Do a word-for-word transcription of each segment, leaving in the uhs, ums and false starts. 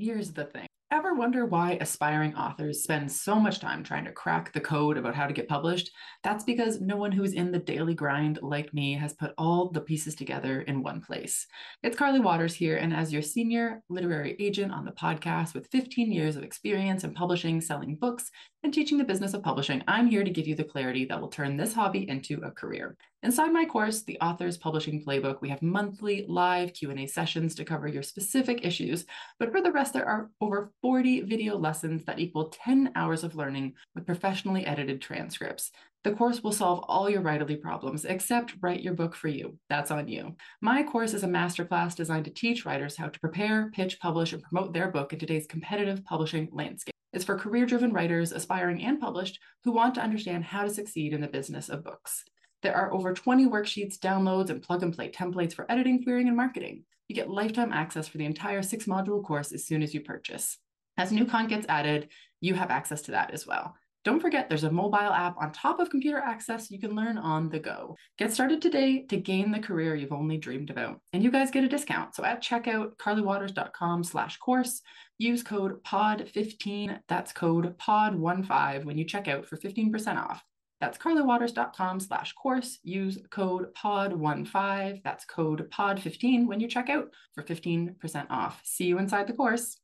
Here's the thing. Ever wonder why aspiring authors spend so much time trying to crack the code about how to get published? That's because no one who's in the daily grind like me has put all the pieces together in one place. It's Carly Waters here, and as your senior literary agent on the podcast with fifteen years of experience in publishing, selling books, and teaching the business of publishing, I'm here to give you the clarity that will turn this hobby into a career. Inside my course, The Author's Publishing Playbook, we have monthly live Q and A sessions to cover your specific issues, but for the rest, there are over forty video lessons that equal ten hours of learning with professionally edited transcripts. The course will solve all your writerly problems, except write your book for you. That's on you. My course is a masterclass designed to teach writers how to prepare, pitch, publish, and promote their book in today's competitive publishing landscape. It's for career-driven writers, aspiring and published, who want to understand how to succeed in the business of books. There are over twenty worksheets, downloads, and plug-and-play templates for editing, querying, and marketing. You get lifetime access for the entire six-module course as soon as you purchase. As new content gets added, you have access to that as well. Don't forget, there's a mobile app on top of computer access you can learn on the go. Get started today to gain the career you've only dreamed about. And you guys get a discount. So at checkout, carlywaters.com slash course, use code P O D fifteen, that's code P O D fifteen when you check out for fifteen percent off. That's carlywaters.com slash course, use code P O D fifteen, that's code P O D fifteen when you check out for fifteen percent off. See you inside the course.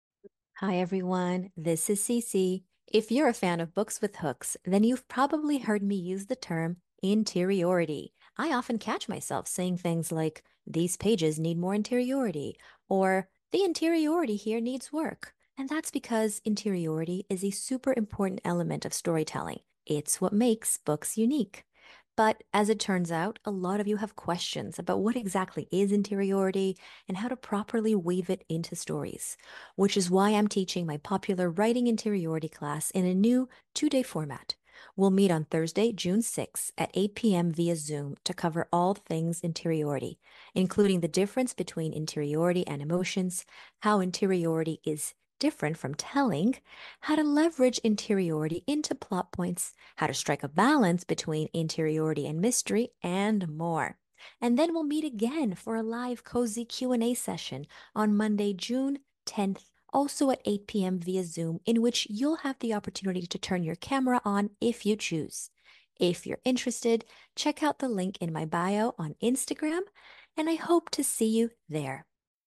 Hi everyone, this is Cece. If you're a fan of books with hooks, then you've probably heard me use the term interiority. I often catch myself saying things like, these pages need more interiority, or the interiority here needs work. And that's because interiority is a super important element of storytelling. It's what makes books unique. But as it turns out, a lot of you have questions about what exactly is interiority and how to properly weave it into stories, which is why I'm teaching my popular Writing Interiority class in a new two-day format. We'll meet on Thursday, June sixth at eight p.m. via Zoom to cover all things interiority, including the difference between interiority and emotions, how interiority is different from telling, how to leverage interiority into plot points, how to strike a balance between interiority and mystery, and more. And then we'll meet again for a live cozy Q and A session on Monday, June tenth, also at eight p.m. via Zoom, in which you'll have the opportunity to turn your camera on if you choose. If you're interested, check out the link in my bio on Instagram, and I hope to see you there.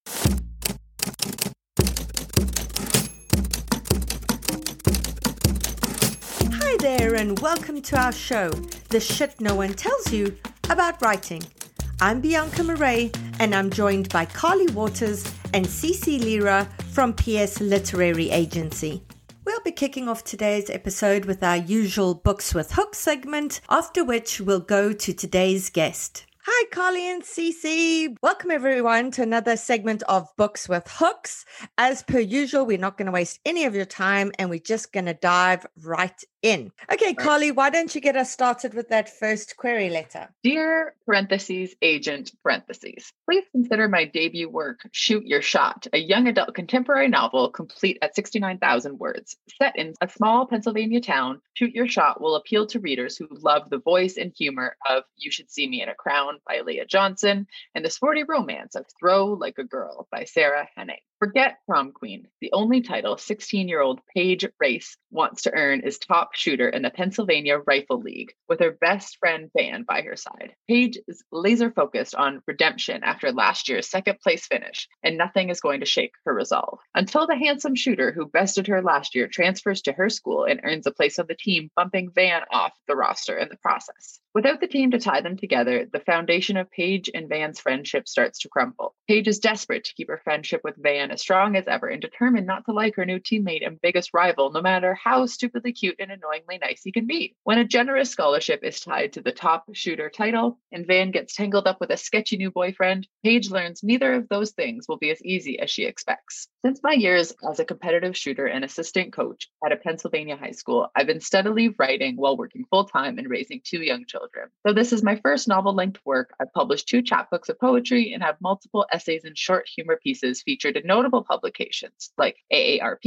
Hi there and welcome to our show, The Shit No One Tells You About Writing. I'm Bianca Murray and I'm joined by Carly Waters and Cece Lira from P S Literary Agency. We'll be kicking off today's episode with our usual Books with Hooks segment, after which we'll go to today's guest. Hi, Carly and Cece. Welcome, everyone, to another segment of Books with Hooks. As per usual, we're not going to waste any of your time, and we're just going to dive right in. Okay, right. Carly, why don't you get us started with that first query letter? Dear parentheses agent parentheses, please consider my debut work, Shoot Your Shot, a young adult contemporary novel complete at sixty-nine thousand words. Set in a small Pennsylvania town, Shoot Your Shot will appeal to readers who love the voice and humor of You Should See Me in a Crown by Leah Johnson and the sporty romance of Throw Like a Girl by Sarah Henning. Forget Prom Queen. The only title sixteen-year-old Paige Race wants to earn is top shooter in the Pennsylvania Rifle League, with her best friend Van by her side. Paige is laser focused on redemption after last year's second place finish, and nothing is going to shake her resolve. Until the handsome shooter who bested her last year transfers to her school and earns a place on the team, bumping Van off the roster in the process. Without the team to tie them together, the foundation of Paige and Van's friendship starts to crumble. Paige is desperate to keep her friendship with Van as strong as ever and determined not to like her new teammate and biggest rival, no matter how stupidly cute and annoyingly nice he can be. When a generous scholarship is tied to the top shooter title and Van gets tangled up with a sketchy new boyfriend, Paige learns neither of those things will be as easy as she expects. Since my years as a competitive shooter and assistant coach at a Pennsylvania high school, I've been steadily writing while working full-time and raising two young children. Though this is my first novel-length work, I've published two chapbooks of poetry and have multiple essays and short humor pieces featured in notable publications like A A R P,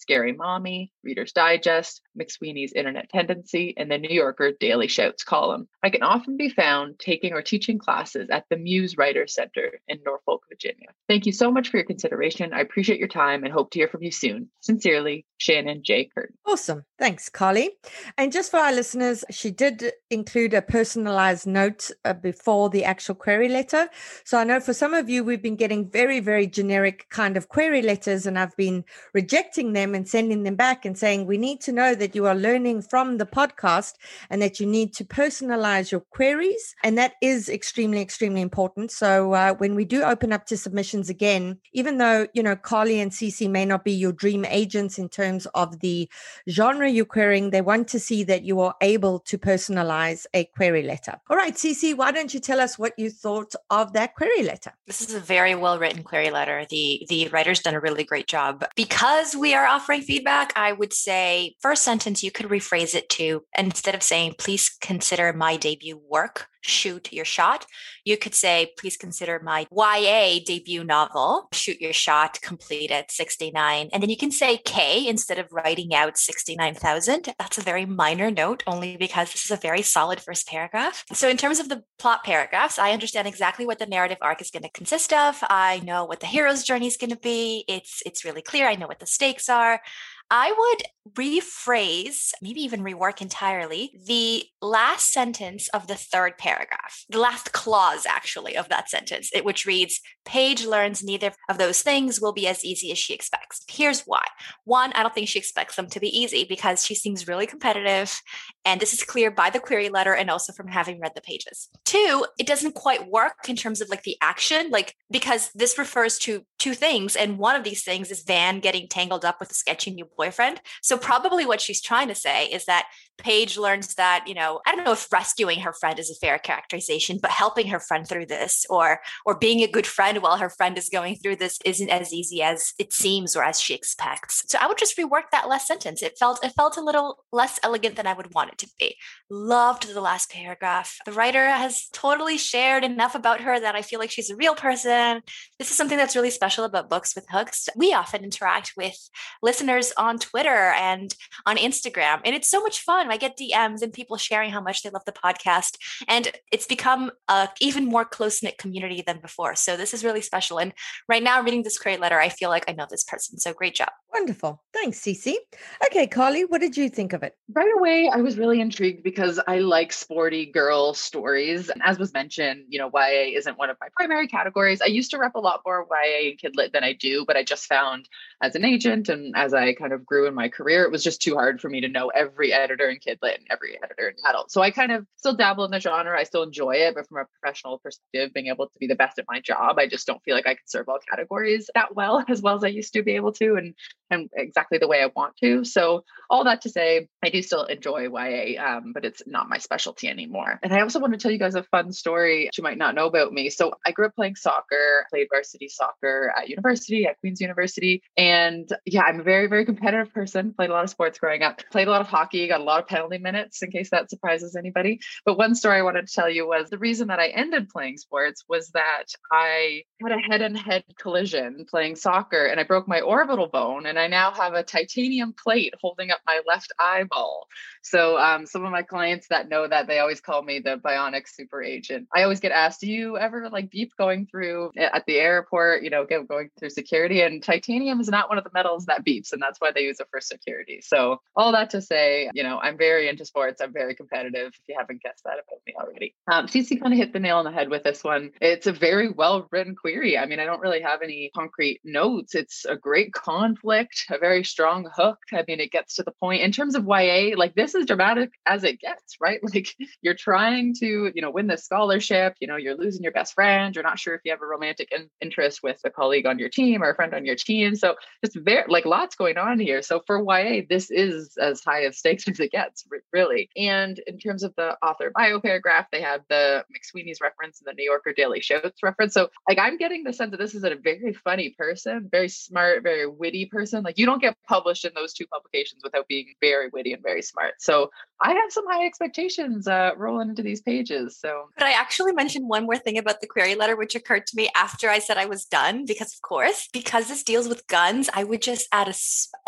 Scary Mommy, Reader's Digest, McSweeney's Internet Tendency, and the New Yorker Daily Shouts column. I can often be found taking or teaching classes at the Muse Writers Center in Norfolk, Virginia. Thank you so much for your consideration. I appreciate your time and hope to hear from you soon. Sincerely, Shannon J. Curtin. Awesome. Thanks, Carly. And just for our listeners, she did include a personalized note uh, before the actual query letter. So I know for some of you, we've been getting very, very generic kind of query letters, and I've been rejecting them and sending them back and saying, we need to know that you are learning from the podcast and that you need to personalize your queries. And that is extremely, extremely important. So uh, when we do open up to submissions again, even though, you know, Carly and Cece may not be your dream agents in terms of the genre you're querying, they want to see that you are able to personalize a query letter. All right, Cece, why don't you tell us what you thought of that query letter? This is a very well-written query letter. The, the writer's done a really great job. Because we are offering feedback, I would say first sentence, you could rephrase it to, instead of saying, please consider my debut work, Shoot Your Shot, you could say, please consider my Y A debut novel, Shoot Your Shot, complete at sixty-nine. And then you can say K instead of writing out sixty-nine thousand. That's a very minor note, only because this is a very solid first paragraph. So in terms of the plot paragraphs, I understand exactly what the narrative arc is going to consist of. I know what the hero's journey is going to be. It's, it's really clear. I know what the stakes are. I would rephrase, maybe even rework entirely, the last sentence of the third paragraph, the last clause actually of that sentence, it, which reads, Paige learns neither of those things will be as easy as she expects. Here's why. One, I don't think she expects them to be easy because she seems really competitive. And this is clear by the query letter and also from having read the pages. Two, it doesn't quite work in terms of like the action, like because this refers to two things. And one of these things is Van getting tangled up with a sketchy new boyfriend. So probably what she's trying to say is that Paige learns that, you know, I don't know if rescuing her friend is a fair characterization, but helping her friend through this or or being a good friend while her friend is going through this isn't as easy as it seems or as she expects. So I would just rework that last sentence. It felt it felt a little less elegant than I would want it to be. Loved the last paragraph. The writer has totally shared enough about her that I feel like she's a real person. This is something that's really special about Books with Hooks. We often interact with listeners on Twitter and on Instagram, and it's so much fun. I get D Ms and people sharing how much they love the podcast, and it's become a even more close-knit community than before. So this is really special. And right now, reading this query letter, I feel like I know this person. So great job. Wonderful. Thanks, Cece. Okay, Carly, what did you think of it? Right away, I was really intrigued because I like sporty girl stories. And as was mentioned, you know, Y A isn't one of my primary categories. I used to rep a lot more Y A and Kid Lit than I do, but I just found as an agent and as I kind of grew in my career, it was just too hard for me to know every editor in Kid Lit and every editor in adult. So I kind of still dabble in the genre. I still enjoy it, but from a professional perspective, being able to be the best at my job, I just don't feel like I can serve all categories that well, as well as I used to be able to, and and exactly the way I want to. So all that to say, I do still enjoy Y A, um, but it's not my specialty anymore. And I also want to tell you guys a fun story that you might not know about me. So I grew up playing soccer, played varsity soccer at university, at Queen's University. And yeah, I'm a very, very competitive person, played a lot of sports growing up, played a lot of hockey, got a lot of penalty minutes in case that surprises anybody. But one story I wanted to tell you was the reason that I ended playing sports was that I had a head-on-head collision playing soccer and I broke my orbital bone, and I now have a titanium plate holding up my left eyeball. So um, some of my clients that know that, they always call me the bionic super agent. I always get asked, do you ever like beep going through at the airport, you know, going through security? And titanium is not one of the metals that beeps, and that's why they use it for security. So all that to say, you know, I'm very into sports. I'm very competitive, if you haven't guessed that about me already. Um, Cece kind of hit the nail on the head with this one. It's a very well-written query. I mean, I don't really have any concrete notes. It's a great conflict, a very strong hook. I mean, it gets to the point. In terms of Y A, like this is dramatic as it gets, right? Like you're trying to, you know, win this scholarship, you know, you're losing your best friend. You're not sure if you have a romantic in- interest with a colleague on your team or a friend on your team. So just very, like lots going on here. So for Y A, this is as high of stakes as it gets, really. And in terms of the author bio paragraph, they have the McSweeney's reference and the New Yorker Daily Shouts reference. So like I'm getting the sense that this is a very funny person, very smart, very witty person. Like you don't get published in those two publications without being very witty and very smart. So I have some high expectations uh, rolling into these pages. So could I actually mention one more thing about the query letter, which occurred to me after I said I was done? Because of course, because this deals with guns, I would just add a,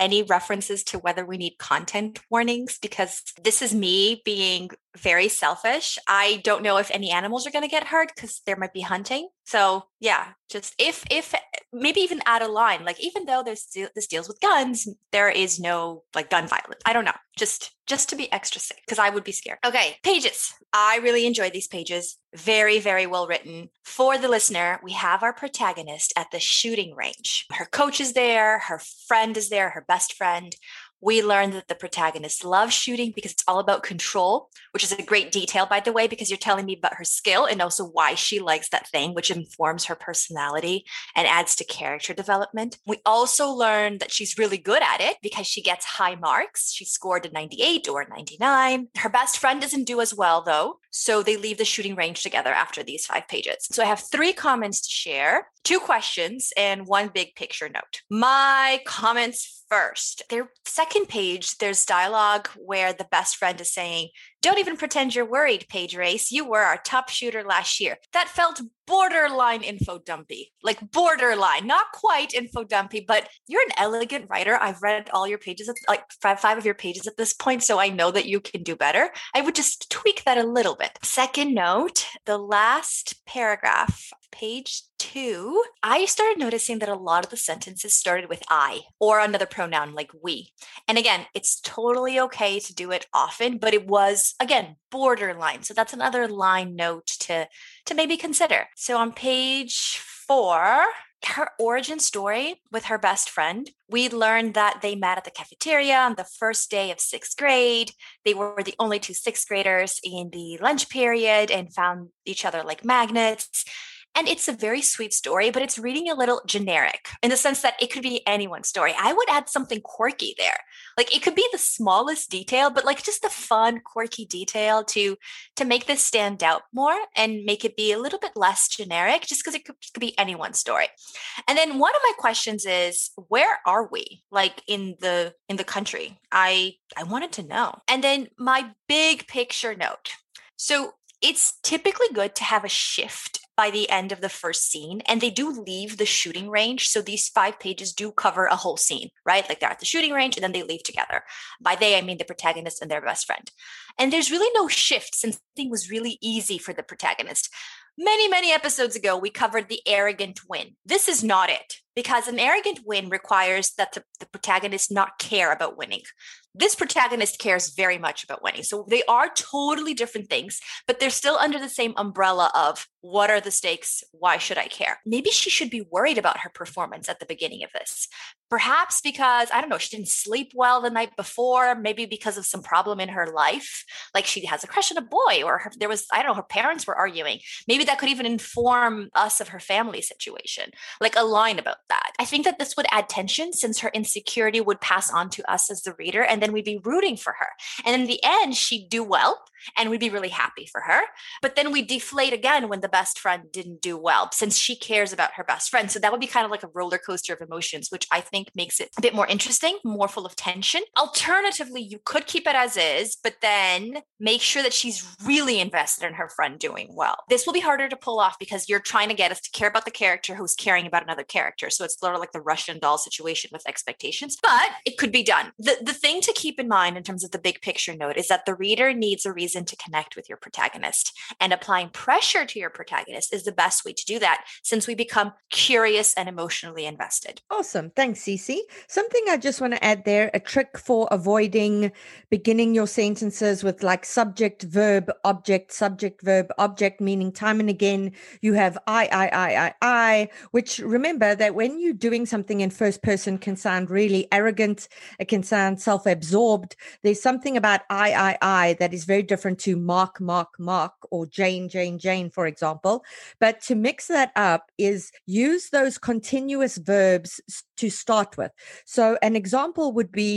any references to whether we need content warnings, because this is me being very selfish. I don't know if any animals are going to get hurt because there might be hunting. So yeah, just if, if maybe even add a line, like, even though there's this deals with guns, there is no like gun violence. I don't know. Just, just to be extra safe, because I would be scared. Okay. Pages. I really enjoy these pages. Very, very well written. For the listener, we have our protagonist at the shooting range. Her coach is there. Her friend is there. Her best friend. We learn that the protagonist loves shooting because it's all about control, which is a great detail, by the way, because you're telling me about her skill and also why she likes that thing, which informs her personality and adds to character development. We also learn that she's really good at it because she gets high marks. She scored a ninety-eight or a ninety-nine. Her best friend doesn't do as well, though. So they leave the shooting range together after these five pages. So I have three comments to share, two questions, and one big picture note. My comments first. Their second page, there's dialogue where the best friend is saying, "Don't even pretend you're worried, Paige Race. You were our top shooter last year." That felt borderline info dumpy, like borderline, not quite info dumpy, but you're an elegant writer. I've read all your pages, like five, five of your pages at this point, so I know that you can do better. I would just tweak that a little bit. Second note, the last paragraph, page two, I started noticing that a lot of the sentences started with I or another pronoun like we. And again, it's totally okay to do it often, but it was, again, borderline. So that's another line note to, to maybe consider. So on page four, her origin story with her best friend, we learned that they met at the cafeteria on the first day of sixth grade. They were the only two sixth graders in the lunch period and found each other like magnets. And it's a very sweet story, but it's reading a little generic in the sense that it could be anyone's story. I would add something quirky there. Like, it could be the smallest detail, but like just a fun, quirky detail to, to make this stand out more and make it be a little bit less generic, just because it could, could be anyone's story. And then one of my questions is, where are we? Like in the, in the country? I, I wanted to know. And then my big picture note. So it's typically good to have a shift by the end of the first scene, and they do leave the shooting range. So these five pages do cover a whole scene, right? Like they're at the shooting range and then they leave together. By they, I mean the protagonist and their best friend. And there's really no shift since the thing was really easy for the protagonist. Many, many episodes ago, we covered the arrogant win. This is not it, because an arrogant win requires that the, the protagonist not care about winning. This protagonist cares very much about winning. So they are totally different things, but they're still under the same umbrella of what are the stakes? Why should I care? Maybe she should be worried about her performance at the beginning of this. Perhaps because, I don't know, she didn't sleep well the night before, maybe because of some problem in her life. Like she has a crush on a boy, or her, there was, I don't know, her parents were arguing. Maybe that could even inform us of her family situation, like a line about that. I think that this would add tension since her insecurity would pass on to us as the reader, and then we'd be rooting for her. And in the end, she'd do well and we'd be really happy for her. But then we deflate again when the best friend didn't do well, since she cares about her best friend. So that would be kind of like a roller coaster of emotions, which I think makes it a bit more interesting, more full of tension. Alternatively, you could keep it as is, but then make sure that she's really invested in her friend doing well. This will be harder to pull off because you're trying to get us to care about the character who's caring about another character. So it's sort of like the Russian doll situation with expectations, but it could be done. The, the thing to keep in mind in terms of the big picture note is that the reader needs a reason to connect with your protagonist, and applying pressure to your protagonist is the best way to do that, since we become curious and emotionally invested. Awesome. Thanks, Cece. Something I just want to add there, a trick for avoiding beginning your sentences with like subject, verb, object, subject, verb, object, meaning time and again you have I, I, I, I, I, which remember that when you're doing something in first person can sound really arrogant. It can sound self-absorbed. There's something about I, I, I that is very different to Mark, Mark, Mark, or Jane, Jane, Jane, for example. But to mix that up is use those continuous verbs to start with. So an example would be,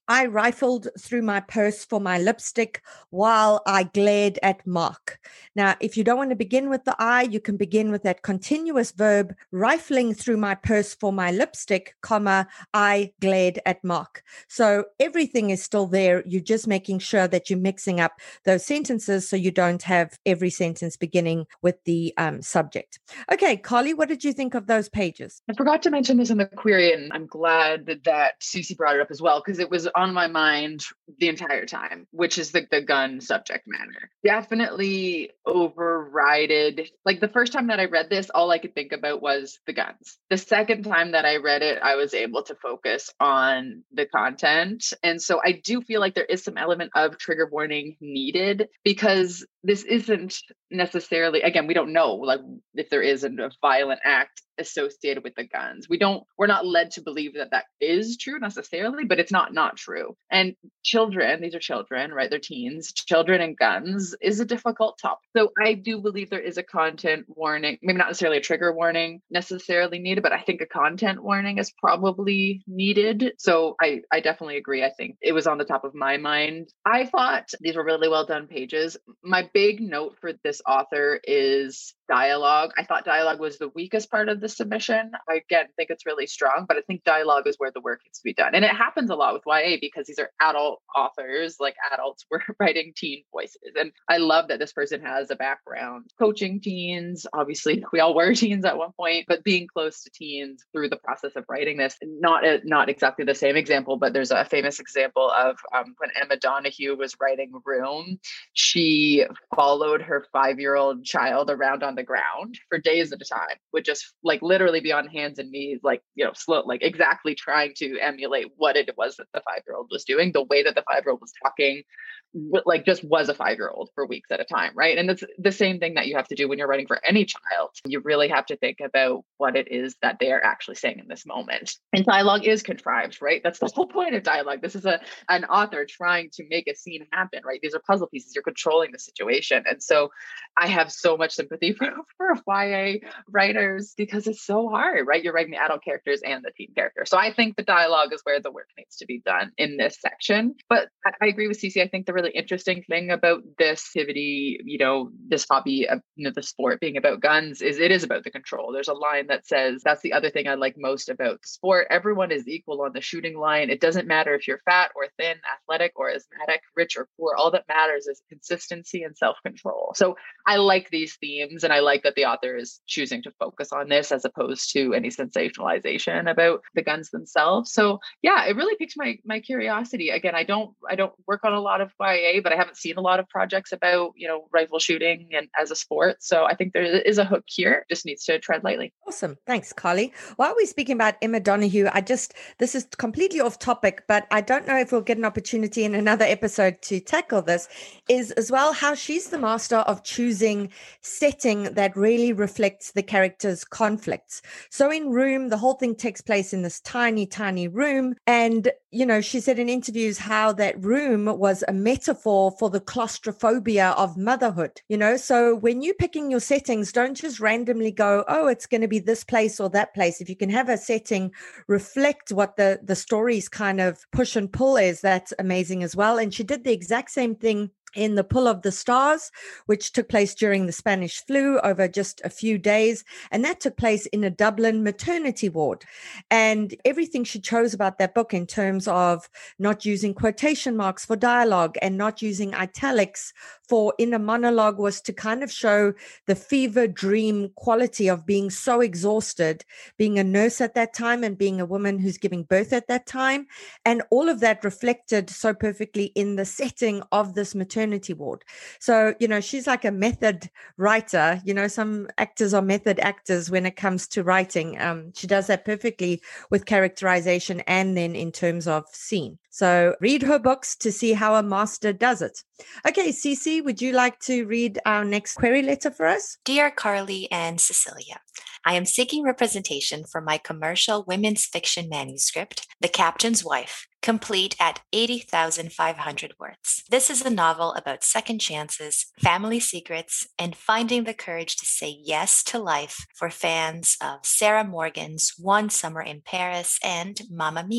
I rifled through my purse for my lipstick while I glared at Mark. Now, if you don't want to begin with the I, you can begin with that continuous verb, rifling through my purse for my lipstick, comma, I glared at Mark. So everything is still there. You're just making sure that you're mixing up those sentences so you don't have every sentence beginning with the um, subject. Okay, Carly, what did you think of those pages? I forgot to mention this in the query, and I'm glad that, that Cece brought it up as well, because it was on my mind the entire time, which is the, the gun subject matter. Definitely overrided. Like the first time that I read this, all I could think about was the guns. The second time that I read it, I was able to focus on the content. And so I do feel like there is some element of trigger warning needed, because this isn't necessarily, again, we don't know like if there is a violent act associated with the guns. We don't, we're not led to believe that that is true necessarily, but it's not not true. And children, these are children, right? They're teens. Children and guns is a difficult topic. So I do believe there is a content warning, maybe not necessarily a trigger warning necessarily needed, but I think a content warning is probably needed. So I, I definitely agree. I think it was on the top of my mind. I thought these were really well done pages. My big note for this author is dialogue. I thought dialogue was the weakest part of the submission. I again think it's really strong, but I think dialogue is where the work needs to be done. And it happens a lot with Y A because these are adult authors, like adults were writing teen voices. And I love that this person has a background coaching teens. Obviously, we all were teens at one point, but being close to teens through the process of writing this, not a, not exactly the same example, but there's a famous example of um, when Emma Donoghue was writing Room, she followed her five-year-old child around on the ground for days at a time, would just like literally be on hands and knees, like, you know, slow, like exactly trying to emulate what it was that the five-year-old was doing, the way that the five-year-old was talking, like just was a five-year-old for weeks at a time, right? And it's the same thing that you have to do when you're writing for any child. You really have to think about what it is that they are actually saying in this moment. And dialogue is contrived, right? That's the whole point of dialogue. This is a an author trying to make a scene happen, right? These are puzzle pieces. You're controlling the situation. And so I have so much sympathy for, for Y A writers because it's so hard, right? You're writing the adult characters and the teen character. So I think the dialogue is where the work needs to be done in this section. But I, I agree with Cece. I think the really interesting thing about this activity, you know, this hobby of, you know, the sport being about guns is it is about the control. There's a line that says, that's the other thing I like most about the sport. Everyone is equal on the shooting line. It doesn't matter if you're fat or thin, athletic or asthmatic, rich or poor. All that matters is consistency and self-control. So I like these themes, and I like that the author is choosing to focus on this as opposed to any sensationalization about the guns themselves. So yeah, it really piqued my my curiosity. Again, I don't I don't work on a lot of Y A, but I haven't seen a lot of projects about, you know, rifle shooting and as a sport. So I think there is a hook here. Just needs to tread lightly. Awesome. Thanks, Carly. While we're speaking about Emma Donoghue, I just, this is completely off topic, but I don't know if we'll get an opportunity in another episode to tackle this, is as well how she's the master of choosing setting that really reflects the character's conflicts. So in Room, the whole thing takes place in this tiny, tiny room. And, you know, she said in interviews how that room was a metaphor for the claustrophobia of motherhood, you know? So when you're picking your settings, don't just randomly go, oh, it's going to be this place or that place. If you can have a setting reflect what the, the story's kind of push and pull is, that's amazing as well. And she did the exact same thing in The Pull of the Stars, which took place during the Spanish flu over just a few days. And that took place in a Dublin maternity ward. And everything she chose about that book in terms of not using quotation marks for dialogue and not using italics for inner monologue was to kind of show the fever dream quality of being so exhausted, being a nurse at that time and being a woman who's giving birth at that time. And all of that reflected so perfectly in the setting of this maternity maternity ward. So, you know, she's like a method writer. You know, some actors are method actors when it comes to writing. Um, she does that perfectly with characterization and then in terms of scene. So read her books to see how a master does it. Okay, Cece, would you like to read our next query letter for us? Dear Carly and Cecilia, I am seeking representation for my commercial women's fiction manuscript, The Captain's Wife, complete at eighty thousand five hundred words. This is a novel about second chances, family secrets, and finding the courage to say yes to life for fans of Sarah Morgan's One Summer in Paris and Mamma Mia.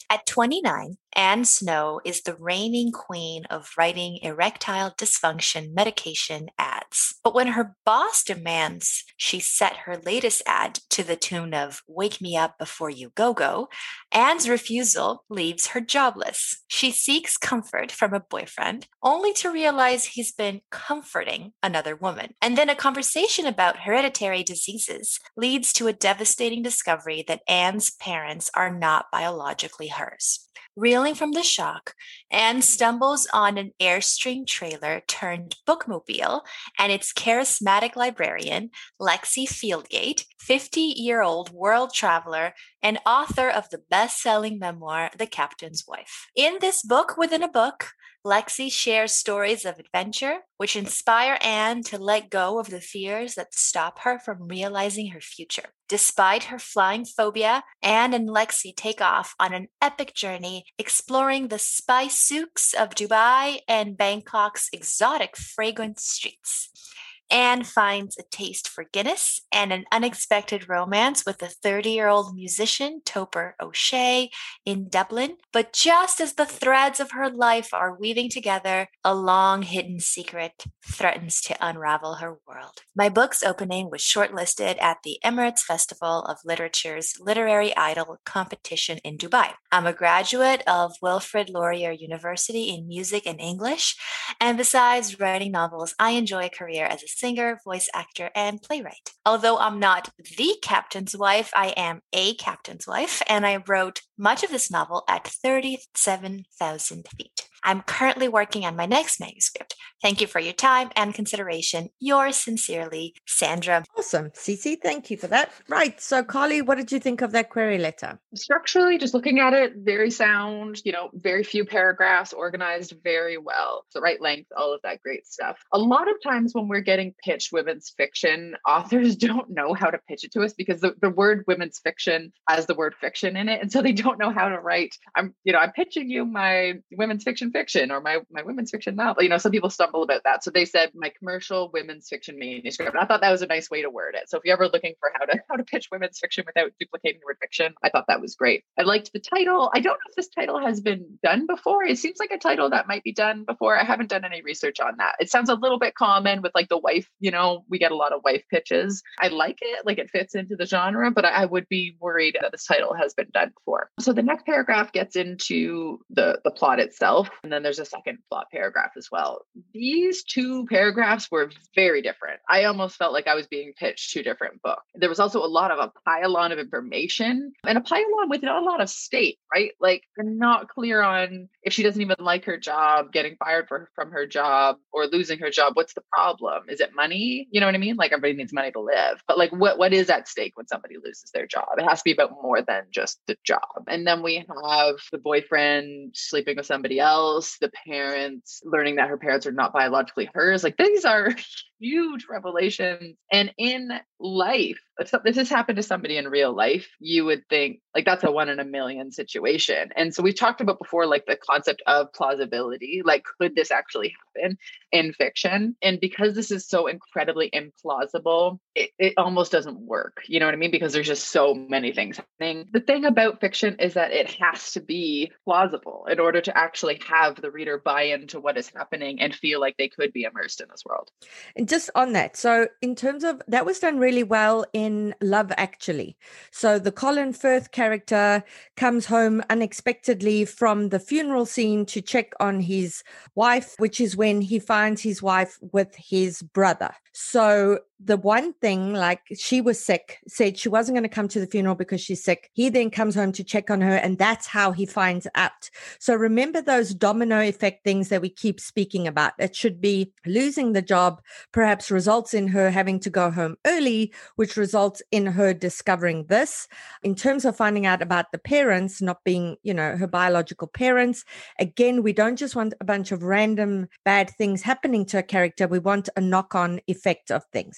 At twenty-nine, Anne Snow is the reigning queen of writing erectile dysfunction medication ads. But when her boss demands she set her latest ad to the tune of Wake Me Up Before You Go Go, Anne's refusal leaves her jobless. She seeks comfort from a boyfriend, only to realize he's been comforting another woman. And then a conversation about hereditary diseases leads to a devastating discovery that Anne's parents are not biologically hers. Reeling from the shock, Anne stumbles on an Airstream trailer turned bookmobile and its charismatic librarian, Lexi Fieldgate, fifty-year-old world traveler and author of the best-selling memoir, The Captain's Wife. In this book within a book, Lexi shares stories of adventure, which inspire Anne to let go of the fears that stop her from realizing her future. Despite her flying phobia, Anne and Lexi take off on an epic journey exploring the spice souks of Dubai and Bangkok's exotic fragrance streets. Anne finds a taste for Guinness and an unexpected romance with a thirty-year-old musician, Topper O'Shea, in Dublin. But just as the threads of her life are weaving together, a long-hidden secret threatens to unravel her world. My book's opening was shortlisted at the Emirates Festival of Literature's Literary Idol competition in Dubai. I'm a graduate of Wilfrid Laurier University in Music and English, and besides writing novels, I enjoy a career as a singer, voice actor, and playwright. Although I'm not the captain's wife, I am a captain's wife, and I wrote much of this novel at thirty-seven thousand feet. I'm currently working on my next manuscript. Thank you for your time and consideration. Yours sincerely, Sandra. Awesome. Cece, thank you for that. Right. So, Carly, what did you think of that query letter? Structurally, just looking at it, very sound, you know, very few paragraphs, organized very well. The right length, all of that great stuff. A lot of times when we're getting pitched women's fiction, authors don't know how to pitch it to us because the, the word women's fiction has the word fiction in it. And so they don't know how to write. I'm, you know, I'm pitching you my women's fiction fiction or my, my women's fiction novel. You know, some people stumble about that. So they said my commercial women's fiction manuscript. And I thought that was a nice way to word it. So if you're ever looking for how to how to pitch women's fiction without duplicating the word fiction, I thought that was great. I liked the title. I don't know if this title has been done before. It seems like a title that might be done before. I haven't done any research on that. It sounds a little bit common with like the wife, you know, we get a lot of wife pitches. I like it, like it fits into the genre, but I would be worried that this title has been done before. So the next paragraph gets into the, the plot itself. And then there's a second plot paragraph as well. These two paragraphs were very different. I almost felt like I was being pitched two different books. There was also a lot of a pile-on of information and a pile-on with not a lot of state, right? Like I'm not clear on if she doesn't even like her job, getting fired for, from her job or losing her job. What's the problem? Is it money? You know what I mean? Like everybody needs money to live, but like what, what is at stake when somebody loses their job? It has to be about more than just the job. And then we have the boyfriend sleeping with somebody else, the parents learning that her parents are not biologically hers. Like these are huge revelations. And in life, if this has happened to somebody in real life, you would think like that's a one in a million situation. And so we talked about before, like the concept of plausibility, like could this actually happen in fiction? And because this is so incredibly implausible, it, it almost doesn't work. You know what I mean? Because there's just so many things happening. The thing about fiction is that it has to be plausible in order to actually have the reader buy into what is happening and feel like they could be immersed in this world. And just on that, so in terms of that was done really well in Love Actually. So the Colin Firth character comes home unexpectedly from the funeral scene to check on his wife, which is when he finds his wife with his brother. So the one thing, like she was sick, said she wasn't going to come to the funeral because she's sick. He then comes home to check on her, and that's how he finds out. So remember those domino effect things that we keep speaking about. It should be losing the job, perhaps results in her having to go home early, which results in her discovering this. In terms of finding out about the parents not being, you know, her biological parents, again, we don't just want a bunch of random bad things happening to a character. We want a knock-on effect of things.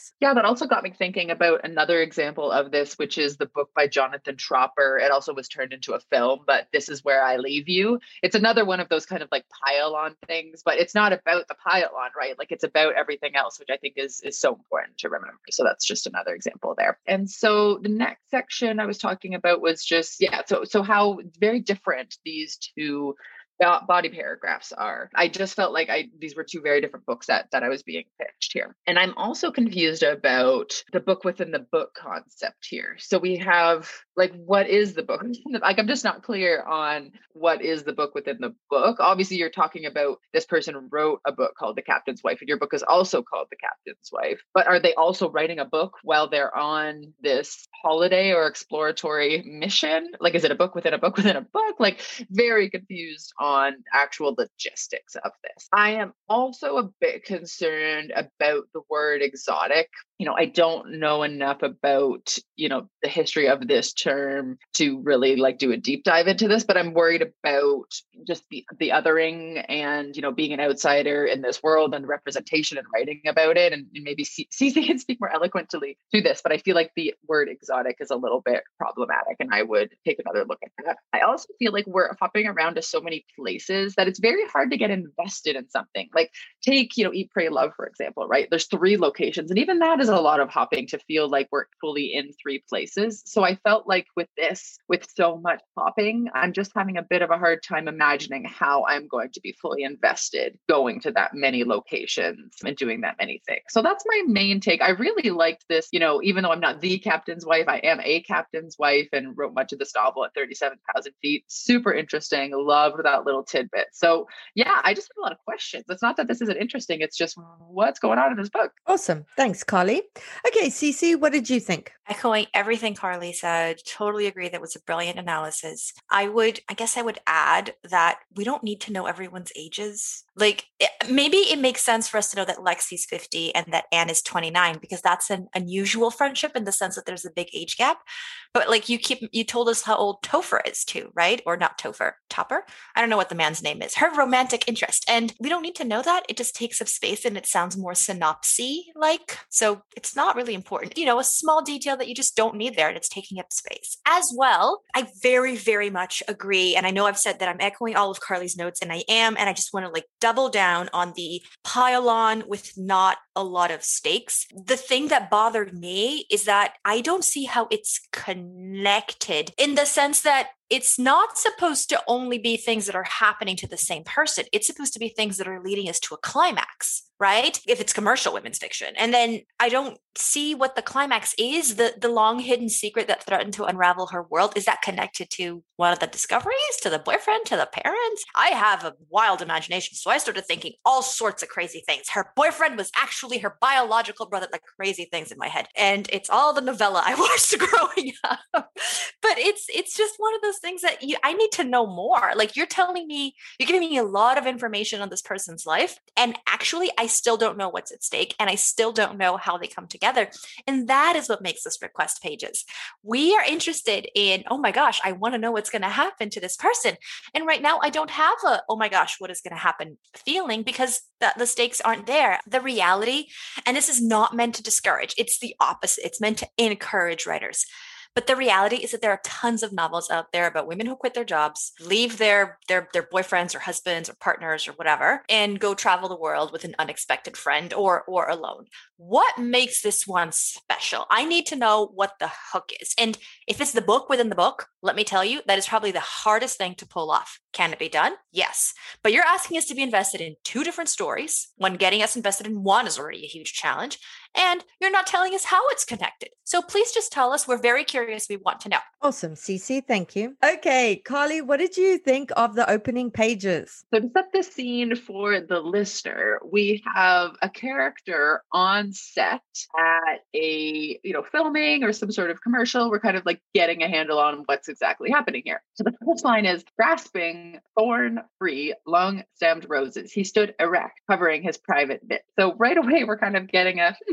books. Yeah, that also got me thinking about another example of this, which is the book by Jonathan Tropper. It also was turned into a film, but This Is Where I Leave You. It's another one of those kind of like pile on things, but it's not about the pile on, right? Like it's about everything else, which I think is, is so important to remember. So that's just another example there. And so the next section I was talking about was just, yeah, so, so how very different these two body paragraphs are. I just felt like I these were two very different books that that I was being pitched here. And I'm also confused about the book within the book concept here. So we have like, what is the book? Like, I'm just not clear on what is the book within the book. Obviously, you're talking about this person wrote a book called The Captain's Wife, and your book is also called The Captain's Wife. But are they also writing a book while they're on this holiday or exploratory mission? Like, is it a book within a book within a book? Like, very confused on actual logistics of this. I am also a bit concerned about the word exotic. You know, I don't know enough about, you know, the history of this term to really like do a deep dive into this, but I'm worried about just the, the othering and, you know, being an outsider in this world and representation and writing about it. And maybe Cece can speak more eloquently to this, but I feel like the word exotic is a little bit problematic and I would take another look at that. I also feel like we're hopping around to so many places that it's very hard to get invested in something. Like take, you know, Eat, Pray, Love, for example, right? There's three locations and even that is a lot of hopping to feel like we're fully in three places. So I felt like with this, with so much hopping, I'm just having a bit of a hard time imagining how I'm going to be fully invested going to that many locations and doing that many things. So that's my main take. I really liked this, you know, even though I'm not the captain's wife, I am a captain's wife and wrote much of this novel at thirty-seven thousand feet. Super interesting. Loved that little tidbit. So yeah, I just have a lot of questions. It's not that this isn't interesting. It's just what's going on in this book. Awesome. Thanks, Carly. Okay, Cece, what did you think? Echoing everything Carly said, totally agree. That was a brilliant analysis. I would, I guess I would add that we don't need to know everyone's ages. Like it, maybe it makes sense for us to know that Lexi's fifty and that Anne is twenty-nine because that's an unusual friendship in the sense that there's a big age gap. But like you keep, you told us how old Topher is too, right? Or not Topher, Topper. I don't know what the man's name is. Her romantic interest. And we don't need to know that. It just takes up space and it sounds more synopsy like. So it's not really important. You know, a small detail that you just don't need there and it's taking up space. As well, I very, very much agree. And I know I've said that I'm echoing all of Carly's notes and I am. And I just want to like double down on the pile on with not a lot of stakes. The thing that bothered me is that I don't see how it's connected in the sense that it's not supposed to only be things that are happening to the same person. It's supposed to be things that are leading us to a climax, right? If it's commercial women's fiction. And then I don't see what the climax is, the, the long hidden secret that threatened to unravel her world. Is that connected to one of the discoveries, to the boyfriend, to the parents? I have a wild imagination. So I started thinking all sorts of crazy things. Her boyfriend was actually her biological brother, like crazy things in my head. And it's all the novella I watched growing up. But it's it's just one of those things that you, I need to know more. Like you're telling me, you're giving me a lot of information on this person's life. And actually, I still don't know what's at stake. And I still don't know how they come together. And that is what makes us request pages. We are interested in, oh my gosh, I want to know what's going to happen to this person. And right now, I don't have a, oh my gosh, what is going to happen feeling because the, the stakes aren't there. The reality, and this is not meant to discourage, it's the opposite. It's meant to encourage writers. But the reality is that there are tons of novels out there about women who quit their jobs, leave their, their, their boyfriends or husbands or partners or whatever, and go travel the world with an unexpected friend or, or alone. What makes this one special? I need to know what the hook is. And if it's the book within the book, let me tell you, that is probably the hardest thing to pull off. Can it be done? Yes. But you're asking us to be invested in two different stories when getting us invested in one is already a huge challenge. And you're not telling us how it's connected. So please just tell us. We're very curious. We want to know. Awesome, Cece. Thank you. Okay, Carly, what did you think of the opening pages? So to set the scene for the listener, we have a character on set at a, you know, filming or some sort of commercial. We're kind of like getting a handle on what's exactly happening here. So the first line is grasping thorn-free, long-stemmed roses. He stood erect, covering his private bit. So right away, we're kind of getting a, hmm,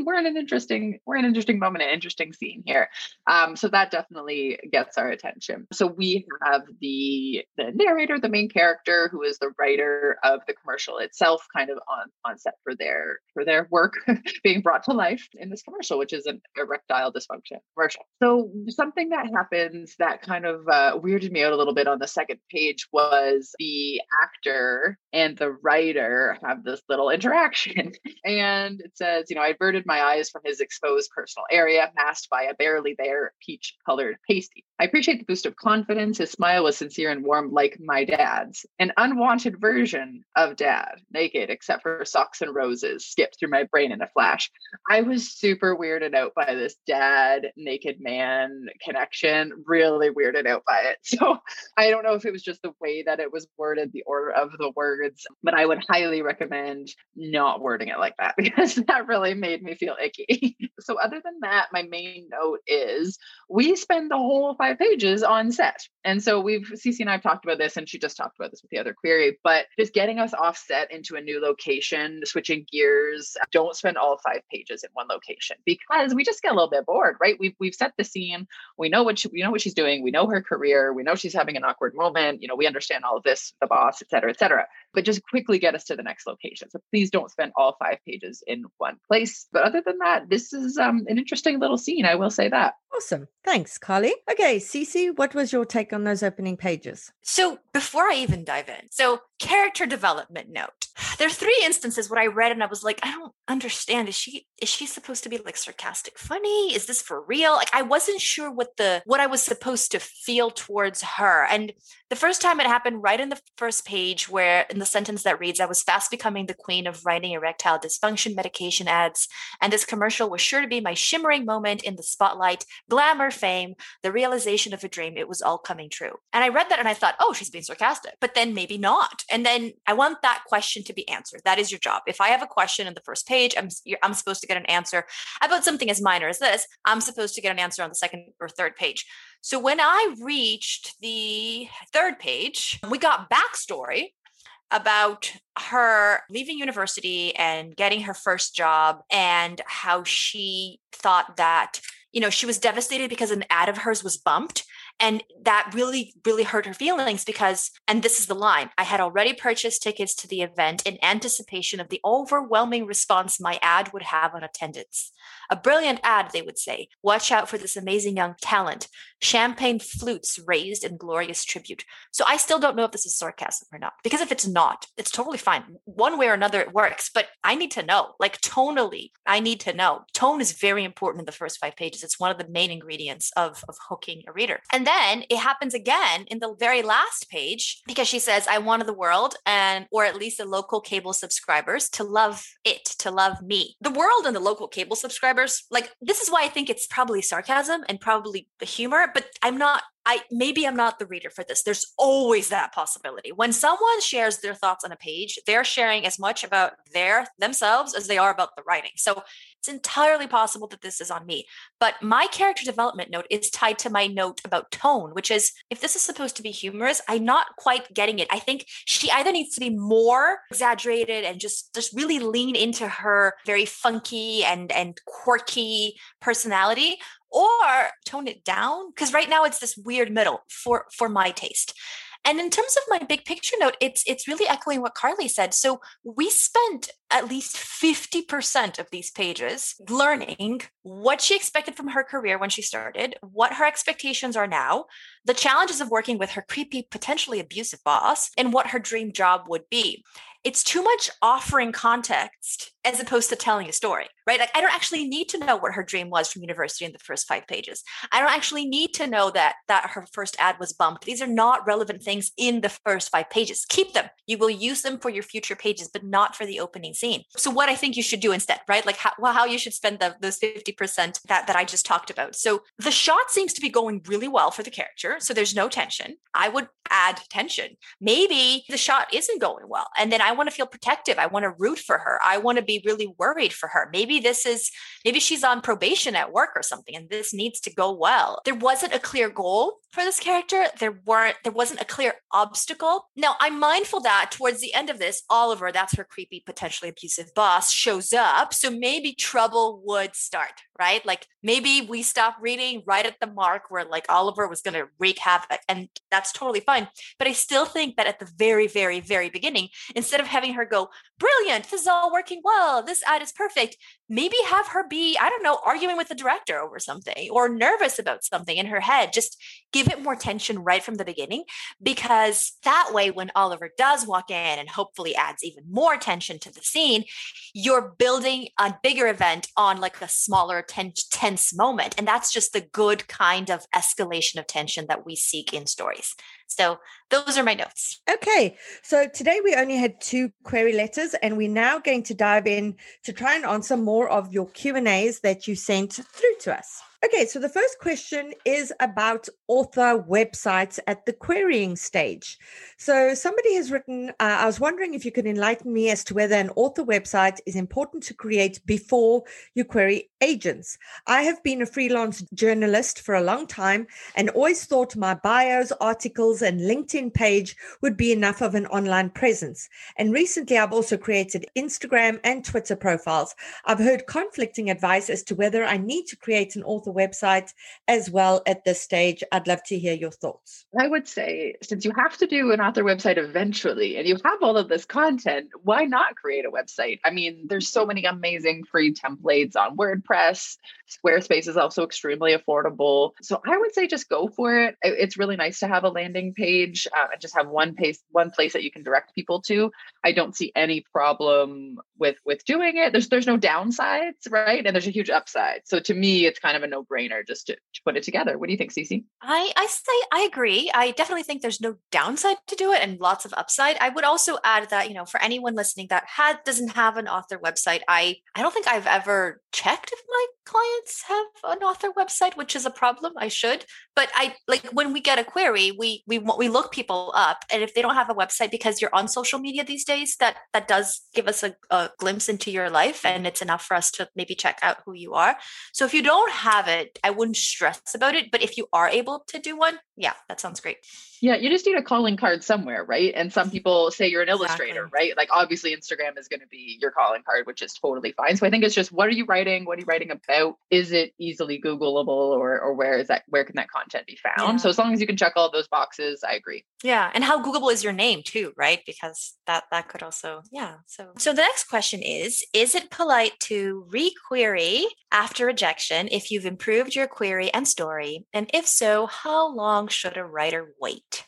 we're in an interesting, we're in an interesting moment, an interesting scene here. Um, so that definitely gets our attention. So we have the the narrator, the main character, who is the writer of the commercial itself, kind of on on set for their for their work being brought to life in this commercial, which is an erectile dysfunction commercial. So something that happens that kind of uh, weirded me out a little bit on the second page was the actor and the writer have this little interaction. And it says, you know, I averted my eyes from his exposed personal area, masked by a barely there peach colored pasty. I appreciate the boost of confidence. His smile was sincere and warm, like my dad's. An unwanted version of dad, naked except for socks and roses, skipped through my brain in a flash. I was super weirded out by this dad, naked man connection, really weirded out by it. So I don't know if it was just the way that it was worded, the order of the words, but I would highly recommend not wording it like that because that really made me feel icky. So other than that, my main note is we spend the whole five pages on set. And so we've, Cece and I have talked about this, and she just talked about this with the other query, but just getting us off set into a new location, switching gears, don't spend all five pages in one location because we just get a little bit bored, right? We've, we've set the scene. We know what she, we know what she's doing. We know her career. We know she's having an awkward moment. You know, we understand all of this, the boss, et cetera, et cetera, but just quickly get us to the next location. So please don't spend all five pages in one place. But other than that, this is um, an interesting little scene. I will say that. Awesome. Thanks, Carly. Okay, Cece, what was your take on those opening pages? So before I even dive in, so character development note. There are three instances where I read and I was like, I don't understand. Is she is she supposed to be like sarcastic funny? Is this for real? Like I wasn't sure what the what I was supposed to feel towards her. And the first time it happened right in the first page where in the sentence that reads, I was fast becoming the queen of writing erectile dysfunction medication ads. And this commercial was sure to be my shimmering moment in the spotlight, glamour, fame, the realization of a dream. It was all coming true. And I read that and I thought, oh, she's being sarcastic, but then maybe not. And then I want that question to be answered. That is your job. If I have a question in the first page, I'm, I'm supposed to get an answer about something as minor as this. I'm supposed to get an answer on the second or third page. So when I reached the third page, we got backstory about her leaving university and getting her first job and how she thought that, you know, she was devastated because an ad of hers was bumped. And that really, really hurt her feelings because, and this is the line, I had already purchased tickets to the event in anticipation of the overwhelming response my ad would have on attendance. A brilliant ad, they would say. Watch out for this amazing young talent. Champagne flutes raised in glorious tribute. So I still don't know if this is sarcasm or not, because if it's not, it's totally fine. One way or another, it works, but I need to know, like tonally, I need to know. Tone is very important in the first five pages. It's one of the main ingredients of, of hooking a reader. And then it happens again in the very last page because she says, I wanted the world and, or at least the local cable subscribers to love it, to love me. The world and the local cable subscribers, like, this is why I think it's probably sarcasm and probably the humor, but I'm not, I, maybe I'm not the reader for this. There's always that possibility. When someone shares their thoughts on a page, they're sharing as much about their themselves as they are about the writing. So it's entirely possible that this is on me. But my character development note is tied to my note about tone, which is if this is supposed to be humorous, I'm not quite getting it. I think she either needs to be more exaggerated and just, just really lean into her very funky and, and quirky personality, or tone it down. Because right now it's this weird middle for, for my taste. And in terms of my big picture note, it's it's really echoing what Carly said. So we spent at least fifty percent of these pages learning what she expected from her career when she started, what her expectations are now, the challenges of working with her creepy, potentially abusive boss, and what her dream job would be. It's too much offering context as opposed to telling a story, right? Like, I don't actually need to know what her dream was from university in the first five pages. I don't actually need to know that, that her first ad was bumped. These are not relevant things in the first five pages. Keep them. You will use them for your future pages, but not for the opening scene. So what I think you should do instead, right? Like how, well, how you should spend the, those fifty percent that, that I just talked about. So the shot seems to be going really well for the character. So there's no tension. I would add tension. Maybe the shot isn't going well. And then I want to feel protective. I want to root for her. I want to be really worried for her. Maybe this is, maybe she's on probation at work or something, and this needs to go well. There wasn't a clear goal for this character. There weren't, there wasn't a clear obstacle. Now I'm mindful that towards the end of this, Oliver, that's her creepy, potentially sexually abusive boss shows up. So maybe trouble would start, right? Like maybe we stop reading right at the mark where like Oliver was going to wreak havoc, and that's totally fine. But I still think that at the very, very, very beginning, instead of having her go, brilliant, this is all working well, this ad is perfect, maybe have her be, I don't know, arguing with the director over something or nervous about something in her head. Just give it more tension right from the beginning, because that way, when Oliver does walk in and hopefully adds even more tension to the scene, you're building a bigger event on like a smaller tense, tense moment. And that's just the good kind of escalation of tension that we seek in stories. So those are my notes. Okay, so today we only had two query letters, and we're now going to dive in to try and answer more of your Q and A's that you sent through to us. Okay, so the first question is about author websites at the querying stage. So somebody has written, uh, I was wondering if you could enlighten me as to whether an author website is important to create before you query agents. I have been a freelance journalist for a long time and always thought my bios, articles, and LinkedIn page would be enough of an online presence. And recently, I've also created Instagram and Twitter profiles. I've heard conflicting advice as to whether I need to create an author website as well at this stage. I'd love to hear your thoughts. I would say, since you have to do an author website eventually and you have all of this content, why not create a website? I mean, there's so many amazing free templates on WordPress. Squarespace is also extremely affordable. So I would say just go for it. It's really nice to have a landing page uh, and just have one place, one place that you can direct people to. I don't see any problem with, with doing it. There's, there's no downsides, right? And there's a huge upside. So to me, it's kind of a no-brainer just to, to put it together. What do you think, Cece? I, I say I agree. I definitely think there's no downside to do it and lots of upside. I would also add that, you know, for anyone listening that had doesn't have an author website, I, I don't think I've ever checked if my clients have an author website, which is a problem. I should. But I like when we get a query, we we we look people up, and if they don't have a website, because you're on social media these days, that that does give us a, a glimpse into your life, and it's enough for us to maybe check out who you are. So if you don't have it, I wouldn't stress about it. But if you are able to do one, yeah, that sounds great. Yeah, you just need a calling card somewhere, right? And some people say you're an illustrator, exactly. Right? Like obviously Instagram is going to be your calling card, which is totally fine. So I think it's just, what are you writing? What are you writing about? Is it easily Googleable, or or where is that? Where can that content be found? Yeah. So as long as you can check all those boxes, I agree. Yeah, and how Googleable is your name too, right? Because that that could also, yeah. So so the next question is: is it polite to re-query after rejection if you've improved your query and story? And if so, how long should a writer wait?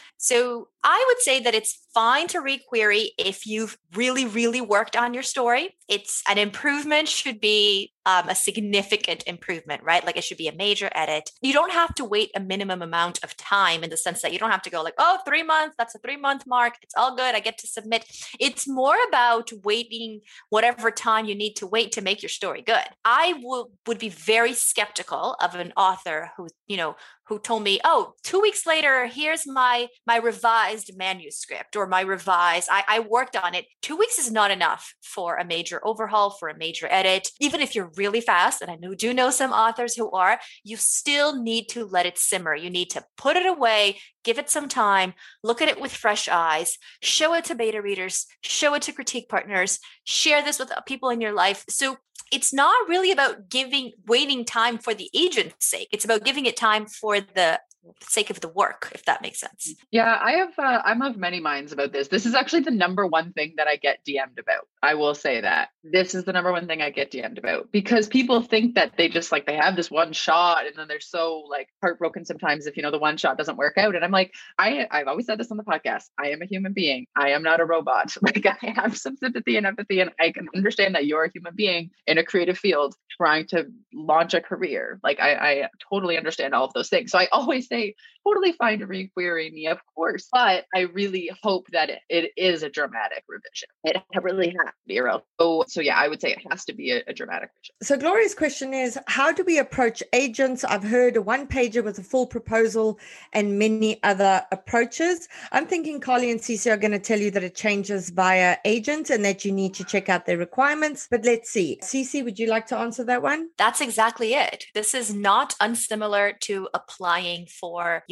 So I would say that it's fine to re-query if you've really, really worked on your story. It's an improvement should be um, a significant improvement, right? Like it should be a major edit. You don't have to wait a minimum amount of time in the sense that you don't have to go like, oh, three months, that's a three month mark. It's all good. I get to submit. It's more about waiting whatever time you need to wait to make your story good. I will, would be very skeptical of an author who, you know, who told me, oh, two weeks later, here's my, my revised manuscript or my revised, I, I worked on it. Two weeks is not enough for a major overhaul, for a major edit. Even if you're really fast, and I know, do know some authors who are, you still need to let it simmer. You need to put it away, give it some time, look at it with fresh eyes, show it to beta readers, show it to critique partners, share this with people in your life. So it's not really about giving, waiting time for the agent's sake. It's about giving it time for the sake of the work, if that makes sense. Yeah, I have, uh, I'm of many minds about this. This is actually the number one thing that I get D M'd about. I will say that this is the number one thing I get D M'd about, because people think that they just like, they have this one shot and then they're so like heartbroken sometimes if, you know, the one shot doesn't work out. And I'm like, I, I've always said this on the podcast. I am a human being. I am not a robot. Like I have some sympathy and empathy, and I can understand that you're a human being in a creative field trying to launch a career. Like I, I totally understand all of those things. So I always say, totally fine to re-query me, of course, but I really hope that it, it is a dramatic revision. It really has to be, or else. So, so yeah, I would say it has to be a, a dramatic revision. So Gloria's question is, how do we approach agents? I've heard a one-pager with a full proposal and many other approaches. I'm thinking Carly and Cece are going to tell you that it changes via agent and that you need to check out their requirements. But let's see. Cece, would you like to answer that one? That's exactly it. This is not unsimilar to applying for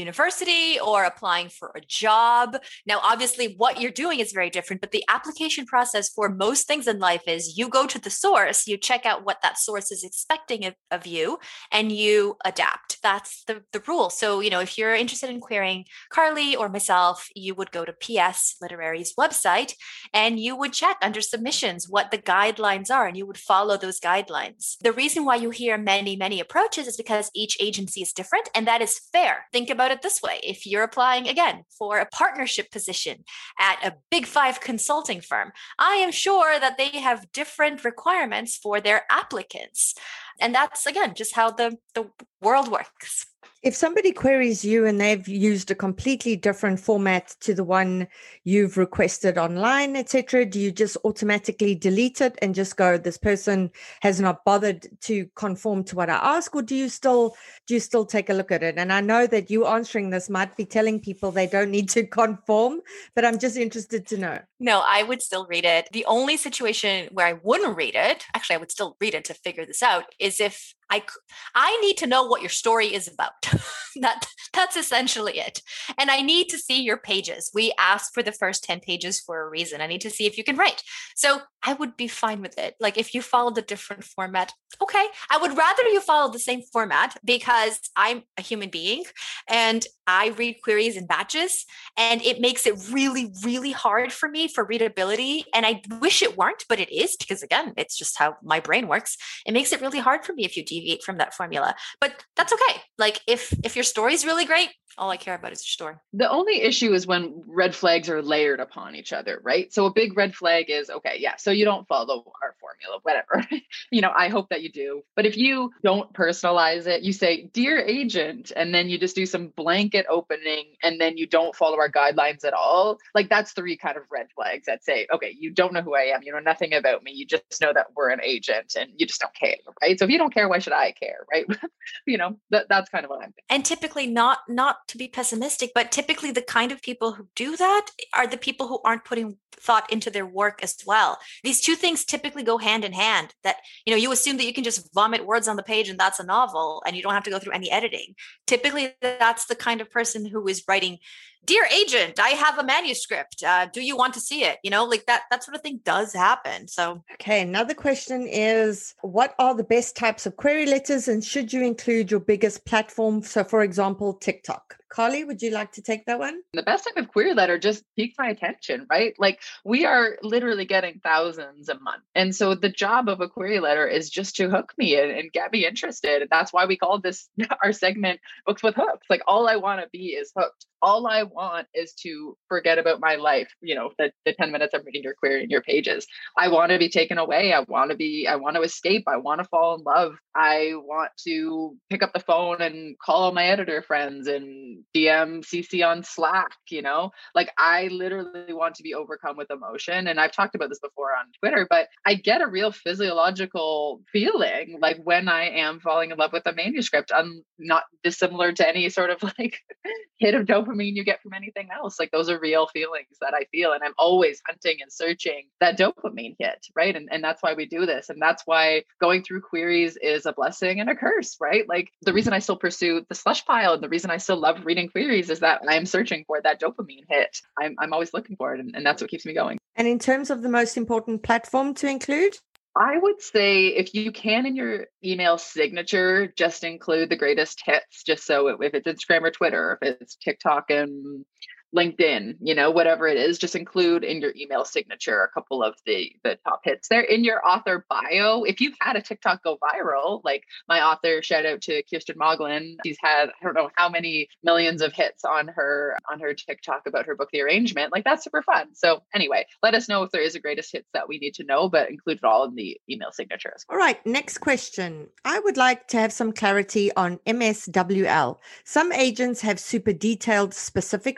university or applying for a job. Now, obviously, what you're doing is very different, but the application process for most things in life is you go to the source, you check out what that source is expecting of, of you, and you adapt. That's the, the rule. So, you know, if you're interested in querying Carly or myself, you would go to P S Literary's website and you would check under submissions what the guidelines are, and you would follow those guidelines. The reason why you hear many, many approaches is because each agency is different, and that is fair. Think about it this way. If you're applying, again, for a partnership position at a big five consulting firm, I am sure that they have different requirements for their applicants. And that's, again, just how the, the world works. If somebody queries you and they've used a completely different format to the one you've requested online, et cetera, do you just automatically delete it and just go, this person has not bothered to conform to what I ask, or do you still do you still take a look at it? And I know that you answering this might be telling people they don't need to conform, but I'm just interested to know. No, I would still read it. The only situation where I wouldn't read it, actually, I would still read it to figure this out, is if I, I need to know what your story is about. that That's essentially it. And I need to see your pages. We ask for the first ten pages for a reason. I need to see if you can write. So I would be fine with it. Like if you followed a different format, okay. I would rather you follow the same format because I'm a human being and I read queries in batches, and it makes it really, really hard for me for readability. And I wish it weren't, but it is, because again, it's just how my brain works. It makes it really hard for me if you deviate from that formula, but that's okay. Like if, if your story is really great, all I care about is your story. The only issue is when red flags are layered upon each other, right? So a big red flag is, okay, yeah, so you don't follow our formula, whatever. You know, I hope that you do. But if you don't personalize it, you say, dear agent, and then you just do some blanket opening, and then you don't follow our guidelines at all, like that's three kind of red flags that say, okay, you don't know who I am. You know nothing about me. You just know that we're an agent and you just don't care, right? So if you don't care, why should I care, right? You know, that, that's kind of what I'm thinking. And typically not, not to be pessimistic, but typically the kind of people who do that are the people who aren't putting thought into their work as well. These two things typically go hand in hand, that, you know, you assume that you can just vomit words on the page and that's a novel and you don't have to go through any editing. Typically, that's the kind of person who is writing, dear agent, I have a manuscript. Uh, do you want to see it? You know, like that, that sort of thing does happen. So, okay. Another question is, what are the best types of query letters, and should you include your biggest platform? So for example, TikTok. Carly, would you like to take that one? The best type of query letter just piqued my attention, right? Like we are literally getting thousands a month. And so the job of a query letter is just to hook me and, and get me interested. And that's why we call this our segment Books with Hooks. Like all I want to be is hooked. All I want is to forget about my life, you know, the, the ten minutes I'm reading your query and your pages. I want to be taken away. I want to be, I want to escape. I want to fall in love. I want to pick up the phone and call all my editor friends and D M C C on Slack, you know, like I literally want to be overcome with emotion. And I've talked about this before on Twitter, but I get a real physiological feeling like when I am falling in love with a manuscript. I'm not dissimilar to any sort of like hit of dopamine you get from anything else. Like those are real feelings that I feel. And I'm always hunting and searching that dopamine hit, right? And, and that's why we do this. And that's why going through queries is a blessing and a curse, right? Like the reason I still pursue the slush pile and the reason I still love reading queries is that I'm searching for that dopamine hit. I'm, I'm always looking for it. And, and that's what keeps me going. And in terms of the most important platform to include? I would say if you can in your email signature, just include the greatest hits, just so if it's Instagram or Twitter, if it's TikTok and LinkedIn, you know, whatever it is, just include in your email signature a couple of the the top hits there. In your author bio, if you've had a TikTok go viral, like my author, shout out to Kirsten Moglin, she's had, I don't know how many millions of hits on her on her TikTok about her book, The Arrangement. Like that's super fun. So anyway, let us know if there is a greatest hits that we need to know, but include it all in the email signatures. All right, next question. I would like to have some clarity on M S W L. Some agents have super detailed specific requests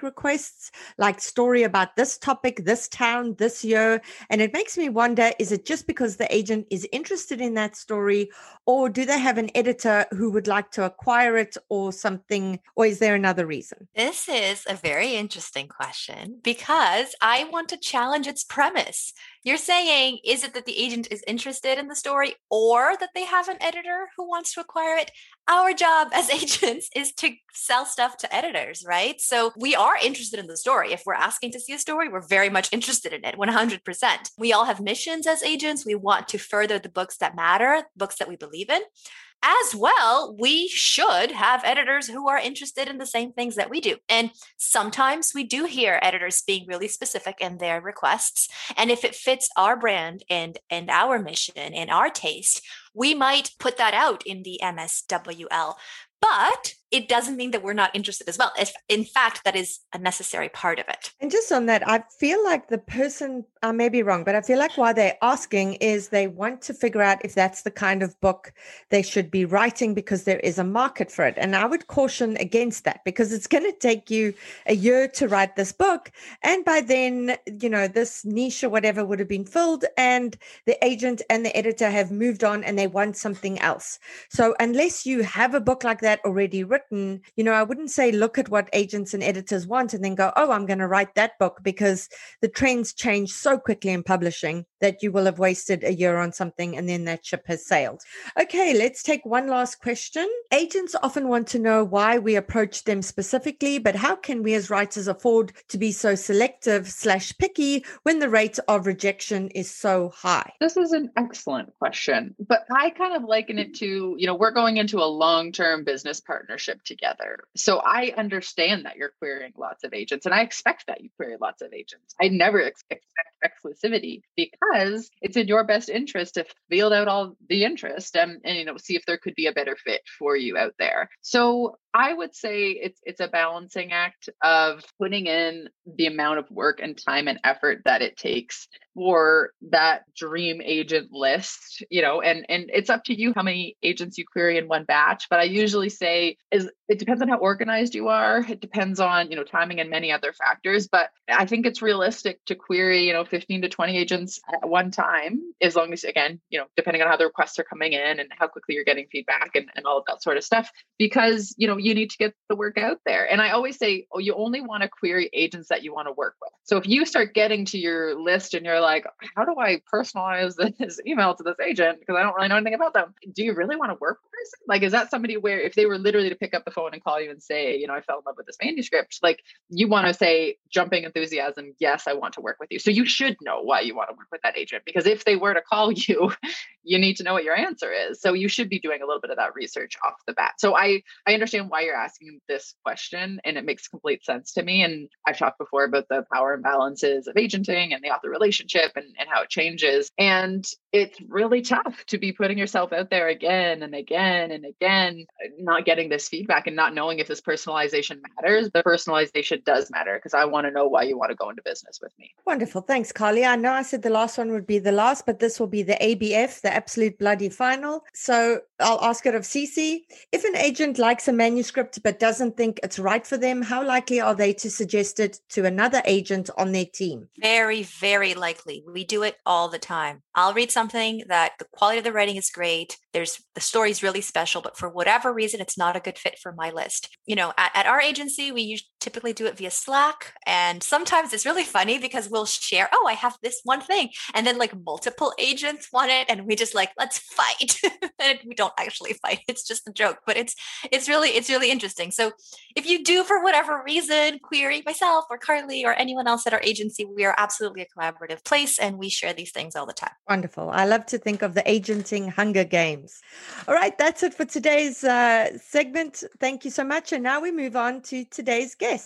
requests, like story about this topic, this town, this year. And it makes me wonder, is it just because the agent is interested in that story, or do they have an editor who would like to acquire it or something, or is there another reason? This is a very interesting question because I want to challenge its premise. You're saying, is it that the agent is interested in the story or that they have an editor who wants to acquire it? Our job as agents is to sell stuff to editors, right? So we are interested in the story. If we're asking to see a story, we're very much interested in it, one hundred percent. We all have missions as agents. We want to further the books that matter, books that we believe in. As well, we should have editors who are interested in the same things that we do. And sometimes we do hear editors being really specific in their requests. And if it fits our brand and, and our mission and our taste, we might put that out in the M S W L. But it doesn't mean that we're not interested as well. If, in fact, that is a necessary part of it. And just on that, I feel like the person, I may be wrong, but I feel like why they're asking is they want to figure out if that's the kind of book they should be writing because there is a market for it. And I would caution against that because it's going to take you a year to write this book. And by then, you know, this niche or whatever would have been filled and the agent and the editor have moved on and they want something else. So unless you have a book like that already written, you know, I wouldn't say look at what agents and editors want and then go, oh, I'm going to write that book, because the trends change so quickly in publishing that you will have wasted a year on something and then that ship has sailed. Okay, let's take one last question. Agents often want to know why we approach them specifically, but how can we as writers afford to be so selective slash picky when the rate of rejection is so high? This is an excellent question, but I kind of liken it to, you know, we're going into a long-term business partnership together. So I understand that you're querying lots of agents and I expect that you query lots of agents. I never ex- expect exclusivity because it's in your best interest to field out all the interest and, and, you know, see if there could be a better fit for you out there. So I would say it's it's a balancing act of putting in the amount of work and time and effort that it takes for that dream agent list, you know, and, and it's up to you how many agents you query in one batch. But I usually say is it depends on how organized you are. It depends on, you know, timing and many other factors. But I think it's realistic to query, you know, fifteen to twenty agents at one time, as long as, again, you know, depending on how the requests are coming in and how quickly you're getting feedback and, and all of that sort of stuff, because, you know, you need to get the work out there. And I always say, oh, you only want to query agents that you want to work with. So if you start getting to your list and you're like, how do I personalize this email to this agent because I don't really know anything about them? Do you really want to work with this? Like, is that somebody where if they were literally to pick up the phone and call you and say, you know, I fell in love with this manuscript, like you want to say jumping enthusiasm, yes, I want to work with you. So you should know why you want to work with that agent, because if they were to call you, you need to know what your answer is. So you should be doing a little bit of that research off the bat. So I, I understand why you're asking this question and it makes complete sense to me. And I've talked before about the power imbalances of agenting and the author relationship and, and how it changes. And it's really tough to be putting yourself out there again and again and again, not getting this feedback and not knowing if this personalization matters. The personalization does matter because I want to know why you want to go into business with me. Wonderful. Thanks, Carly. I know I said the last one would be the last, but this will be the A B F, the absolute bloody final. So I'll ask it of Cece. If an agent likes a manuscript but doesn't think it's right for them, how likely are they to suggest it to another agent on their team? Very, very likely. We do it all the time. I'll read something that the quality of the writing is great. There's the story's really special, but for whatever reason, it's not a good fit for my list. You know, at, at our agency, we usually typically do it via Slack. And sometimes it's really funny because we'll share, oh, I have this one thing. And then like multiple agents want it. And we just like, let's fight. And we don't actually fight. It's just a joke, but it's, it's really, it's really interesting. So if you do, for whatever reason, query myself or Carly or anyone else at our agency, we are absolutely a collaborative place and we share these things all the time. Wonderful. I love to think of the agenting Hunger Games. All right. That's it for today's uh, segment. Thank you so much. And now we move on to today's guest.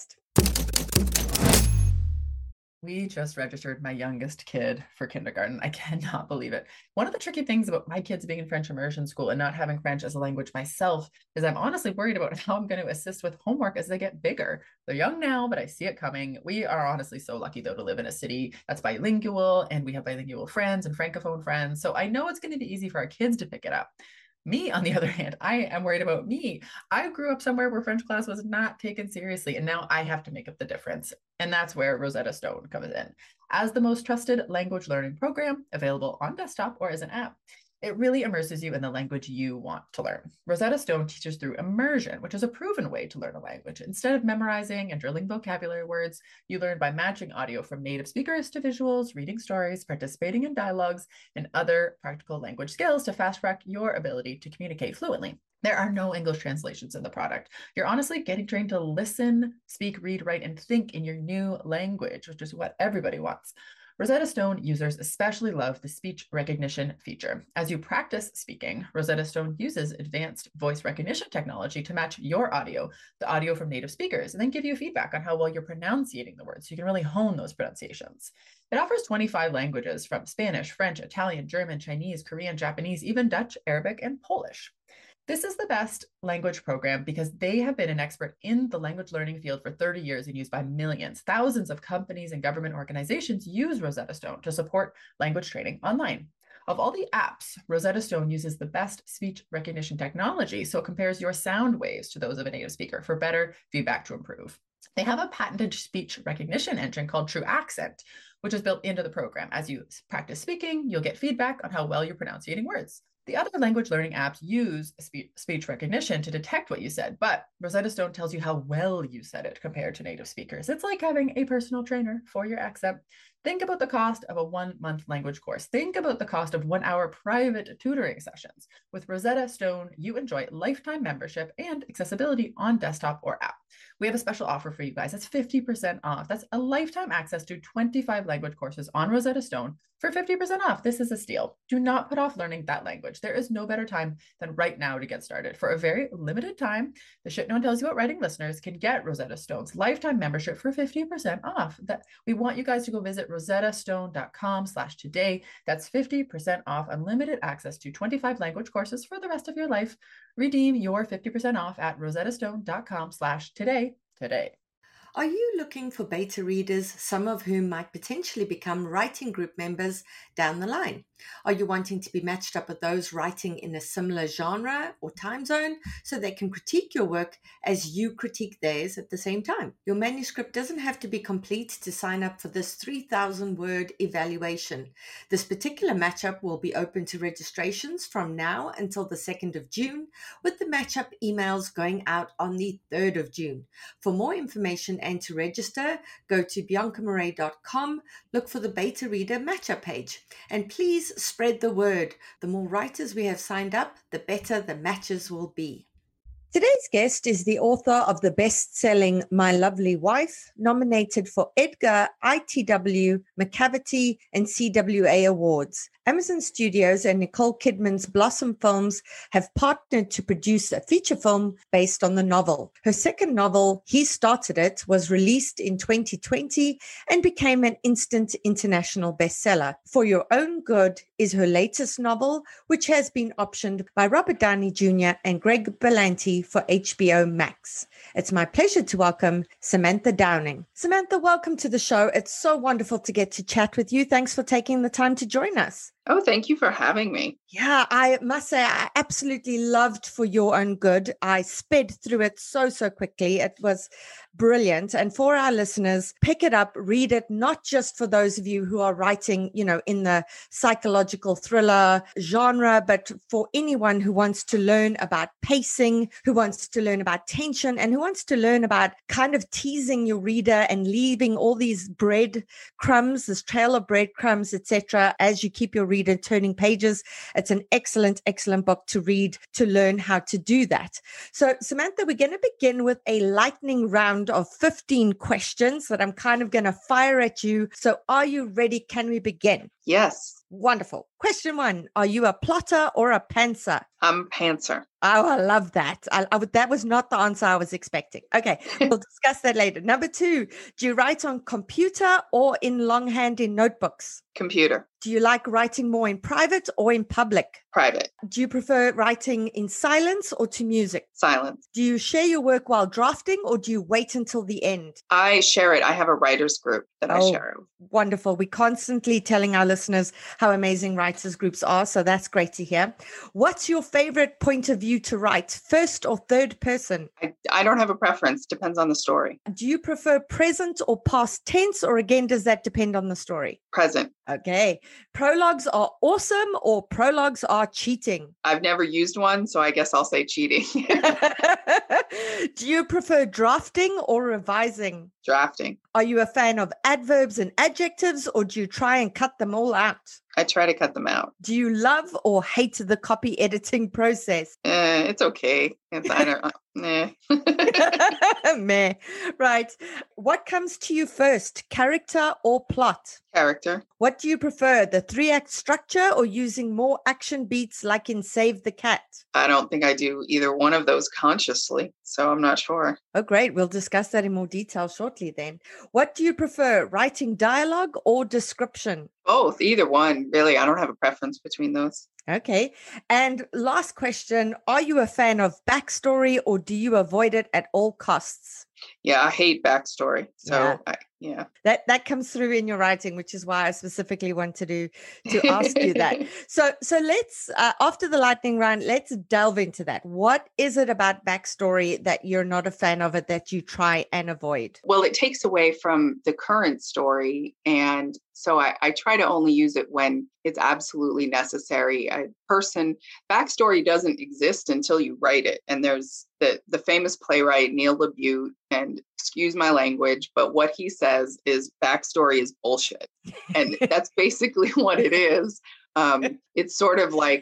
We just registered my youngest kid for kindergarten. I cannot believe it. One of the tricky things about my kids being in French immersion school and not having French as a language myself is I'm honestly worried about how I'm going to assist with homework as they get bigger. They're young now, but I see it coming. We are honestly so lucky, though, to live in a city that's bilingual, and we have bilingual friends and francophone friends. So I know it's going to be easy for our kids to pick it up. Me, on the other hand, I am worried about me. I grew up somewhere where French class was not taken seriously, and now I have to make up the difference. And that's where Rosetta Stone comes in. As the most trusted language learning program available on desktop or as an app, it really immerses you in the language you want to learn. Rosetta Stone teaches through immersion, which is a proven way to learn a language. Instead of memorizing and drilling vocabulary words, you learn by matching audio from native speakers to visuals, reading stories, participating in dialogues, and other practical language skills to fast track your ability to communicate fluently. There are no English translations in the product. You're honestly getting trained to listen, speak, read, write, and think in your new language, which is what everybody wants. Rosetta Stone users especially love the speech recognition feature. As you practice speaking, Rosetta Stone uses advanced voice recognition technology to match your audio, the audio from native speakers, and then give you feedback on how well you're pronunciating the words so you can really hone those pronunciations. It offers twenty-five languages from Spanish, French, Italian, German, Chinese, Korean, Japanese, even Dutch, Arabic, and Polish. This is the best language program because they have been an expert in the language learning field for thirty years and used by millions. Thousands of companies and government organizations use Rosetta Stone to support language training online. Of all the apps, Rosetta Stone uses the best speech recognition technology, so it compares your sound waves to those of a native speaker for better feedback to improve. They have a patented speech recognition engine called True Accent, which is built into the program. As you practice speaking, you'll get feedback on how well you're pronouncing words. The other language learning apps use spe- speech recognition to detect what you said, but Rosetta Stone tells you how well you said it compared to native speakers. It's like having a personal trainer for your accent. Think about the cost of a one-month language course. Think about the cost of one-hour private tutoring sessions. With Rosetta Stone, you enjoy lifetime membership and accessibility on desktop or app. We have a special offer for you guys. That's fifty percent off. That's a lifetime access to twenty-five language courses on Rosetta Stone for fifty percent off. This is a steal. Do not put off learning that language. There is no better time than right now to get started. For a very limited time, the Shit No One Tells You About Writing listeners can get Rosetta Stone's lifetime membership for fifty percent off. That we want you guys to go visit rosettastone.com slash today. That's fifty percent off unlimited access to twenty-five language courses for the rest of your life. Redeem your fifty percent off at rosettastone.com slash today today. Are you looking for beta readers, some of whom might potentially become writing group members down the line? Are you wanting to be matched up with those writing in a similar genre or time zone so they can critique your work as you critique theirs at the same time? Your manuscript doesn't have to be complete to sign up for this three thousand word evaluation. This particular matchup will be open to registrations from now until the second of June, with the matchup emails going out on the third of June. For more information and to register, go to bianca marais dot com, look for the beta reader matchup page, and please spread the word. The more writers we have signed up, the better the matches will be. Today's guest is the author of the best-selling My Lovely Wife, nominated for Edgar, I T W, Macavity, and C W A awards. Amazon Studios and Nicole Kidman's Blossom Films have partnered to produce a feature film based on the novel. Her second novel, He Started It, was released in twenty twenty and became an instant international bestseller. For Your Own Good is her latest novel, which has been optioned by Robert Downey Junior and Greg Berlanti for H B O Max. It's my pleasure to welcome Samantha Downing. Samantha, welcome to the show. It's so wonderful to get to chat with you. Thanks for taking the time to join us. Oh, thank you for having me. Yeah, I must say I absolutely loved For Your Own Good. I sped through it so, so quickly. It was brilliant. And for our listeners, pick it up, read it, not just for those of you who are writing, you know, in the psychological thriller genre, but for anyone who wants to learn about pacing, who wants to learn about tension, and who wants to learn about kind of teasing your reader and leaving all these bread crumbs, this trail of breadcrumbs, et cetera, as you keep your reader turning pages. It's an excellent, excellent book to read to learn how to do that. So, Samantha, we're going to begin with a lightning round of fifteen questions that I'm kind of going to fire at you. So, are you ready? Can we begin? Yes. Wonderful. Question one, are you a plotter or a pantser? I'm pantser. Oh, I love that. I, I would, that was not the answer I was expecting. Okay, we'll discuss that later. Number two, do you write on computer or in longhand in notebooks? Computer. Do you like writing more in private or in public? Private. Do you prefer writing in silence or to music? Silence. Do you share your work while drafting or do you wait until the end? I share it. I have a writer's group that oh, I share. Wonderful. We're constantly telling our listeners how amazing writers groups are. So that's great to hear. What's your favorite point of view to write? First or third person? I, I don't have a preference. Depends on the story. Do you prefer present or past tense, or again, does that depend on the story? Present. Okay. Prologues are awesome or prologues are cheating? I've never used one, so I guess I'll say cheating. Do you prefer drafting or revising? Drafting. Are you a fan of adverbs and adjectives, or do you try and cut them all out? I try to cut them out. Do you love or hate the copy editing process? Eh, it's okay. It's, I don't, nah. Meh. Right. What comes to you first, character or plot? Character. What do you prefer, the three-act structure or using more action beats like in Save the Cat? I don't think I do either one of those consciously, so I'm not sure. Oh, great. We'll discuss that in more detail shortly then. What do you prefer, writing dialogue or description? Both, either one. Really, I don't have a preference between those. Okay. And last question, are you a fan of backstory or do you avoid it at all costs? Yeah, I hate backstory. So, Yeah. I, yeah. That that comes through in your writing, which is why I specifically wanted to to ask you that. So so let's uh, after the lightning round, let's delve into that. What is it about backstory that you're not a fan of it that you try and avoid? Well, it takes away from the current story. And so I, I try to only use it when it's absolutely necessary. A person, backstory doesn't exist until you write it. And there's the, the famous playwright, Neil LaBute, and excuse my language, but what he says is backstory is bullshit. And that's basically what it is. Um, it's sort of like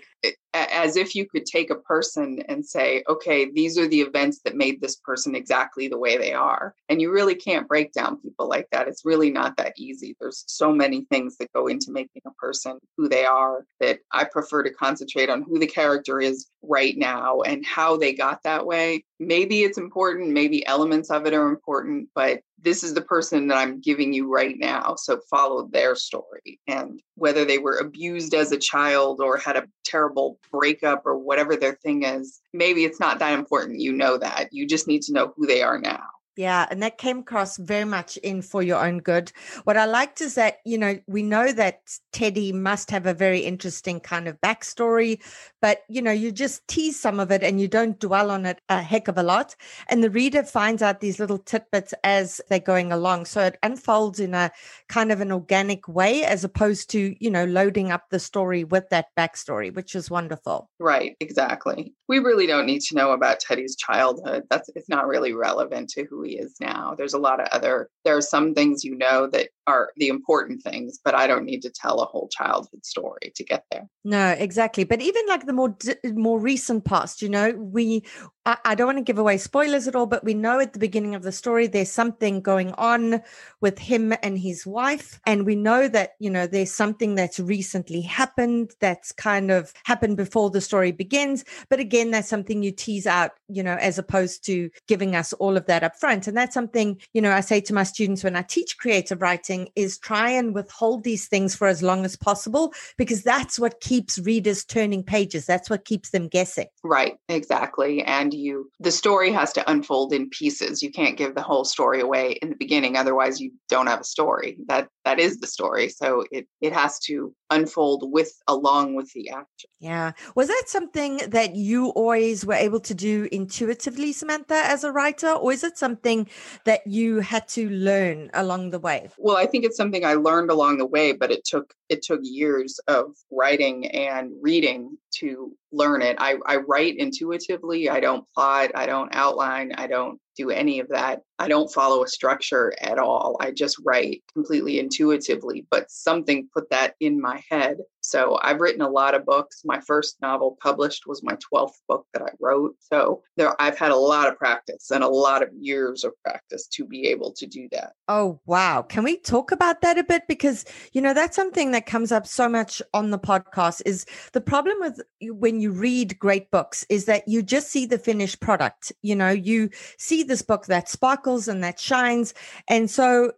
as if you could take a person and say, okay, these are the events that made this person exactly the way they are. And you really can't break down people like that. It's really not that easy. There's so many things that go into making a person who they are that I prefer to concentrate on who the character is right now and how they got that way. Maybe it's important, maybe elements of it are important, but this is the person that I'm giving you right now. So follow their story. And whether they were abused as a child or had a terrible breakup or whatever their thing is, maybe it's not that important. You know that. You just need to know who they are now. Yeah, and that came across very much in For Your Own Good. What I liked is that, you know, we know that Teddy must have a very interesting kind of backstory, but, you know, you just tease some of it and you don't dwell on it a heck of a lot. And the reader finds out these little tidbits as they're going along. So it unfolds in a kind of an organic way as opposed to, you know, loading up the story with that backstory, which is wonderful. Right, exactly. We really don't need to know about Teddy's childhood. That's it's not really relevant to who he is now. There's a lot of other, there are some things you know that are the important things, but I don't need to tell a whole childhood story to get there. No, exactly. But even like the more more recent past, you know, we, I, I don't want to give away spoilers at all, but we know at the beginning of the story, there's something going on with him and his wife. And we know that, you know, there's something that's recently happened that's kind of happened before the story begins. But again, that's something you tease out, you know, as opposed to giving us all of that up front. And that's something, you know, I say to my students when I teach creative writing is try and withhold these things for as long as possible, because that's what keeps readers turning pages. That's what keeps them guessing. Right, exactly. And you, the story has to unfold in pieces. You can't give the whole story away in the beginning. Otherwise you don't have a story. That, that is the story. So it, it has to unfold with, along with the action. Yeah. Was that something that you always were able to do intuitively, Samantha, as a writer, or is it something that you had to learn along the way? Well, I think it's something I learned along the way, but it took it took years of writing and reading to learn it. I, I write intuitively. I don't plot. I don't outline. I don't do any of that. I don't follow a structure at all. I just write completely intuitively, but something put that in my head. So I've written a lot of books. My first novel published was my twelfth book that I wrote. So there, I've had a lot of practice and a lot of years of practice to be able to do that. Oh, wow. Can we talk about that a bit? Because, you know, that's something that comes up so much on the podcast is the problem with when you read great books is that you just see the finished product. You know, you see this book that sparkles and that shines. And so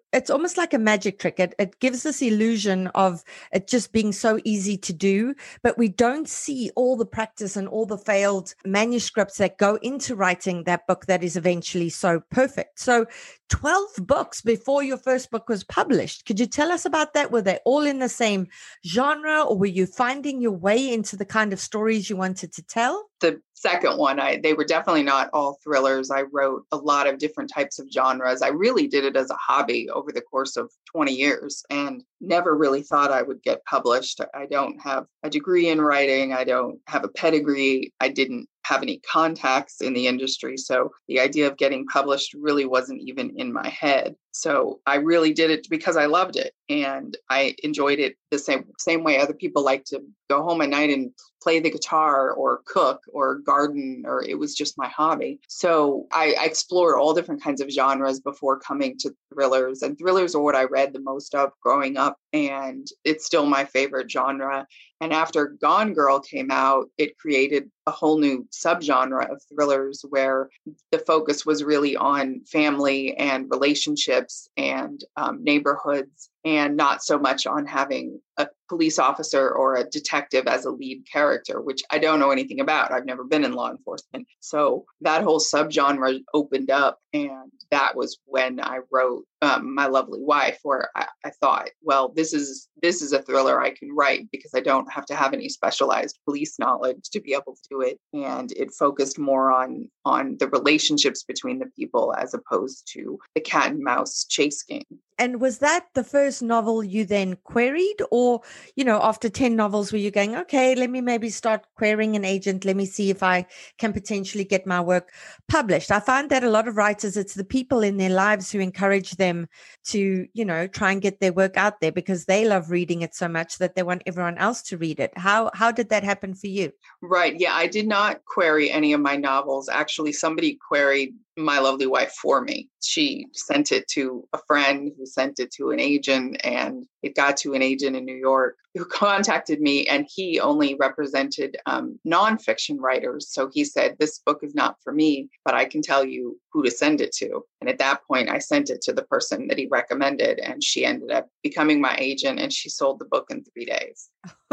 it's almost like a magic trick. It, it gives this illusion of it just being so easy to do, but we don't see all the practice and all the failed manuscripts that go into writing that book that is eventually so perfect. So twelve books before your first book was published. Could you tell us about that? Were they all in the same genre, or were you finding your way into the kind of stories you wanted to tell? The second one, I they were definitely not all thrillers. I wrote a lot of different types of genres. I really did it as a hobby over the course of twenty years and never really thought I would get published. I don't have a degree in writing. I don't have a pedigree. I didn't have any contacts in the industry. So the idea of getting published really wasn't even in my head. So I really did it because I loved it and I enjoyed it the same same way other people like to go home at night and play the guitar or cook or garden, or it was just my hobby. So I, I explored all different kinds of genres before coming to thrillers, and thrillers are what I read the most of growing up, and it's still my favorite genre. And after Gone Girl came out, it created a whole new subgenre of thrillers where the focus was really on family and relationships and um, neighborhoods, and not so much on having a police officer or a detective as a lead character, which I don't know anything about. I've never been in law enforcement. So that whole subgenre opened up, and that was when I wrote um, My Lovely Wife, where I, I thought, well, this is this is a thriller I can write because I don't have to have any specialized police knowledge to be able to do it. And it focused more on on the relationships between the people as opposed to the cat and mouse chase game. And was that the first novel you then queried, or, you know, after ten novels were you going, okay, let me maybe start querying an agent. Let me see if I can potentially get my work published. I find that a lot of writers, it's the people in their lives who encourage them to, you know, try and get their work out there because they love reading it so much that they want everyone else to read it. How, how did that happen for you? Right. Yeah, I did not query any of my novels. Actually, somebody queried My Lovely Wife for me. She sent it to a friend who sent it to an agent, and it got to an agent in New York who contacted me, and he only represented um, nonfiction writers. So he said, this book is not for me, but I can tell you who to send it to. And at that point, I sent it to the person that he recommended, and she ended up becoming my agent, and she sold the book in three days.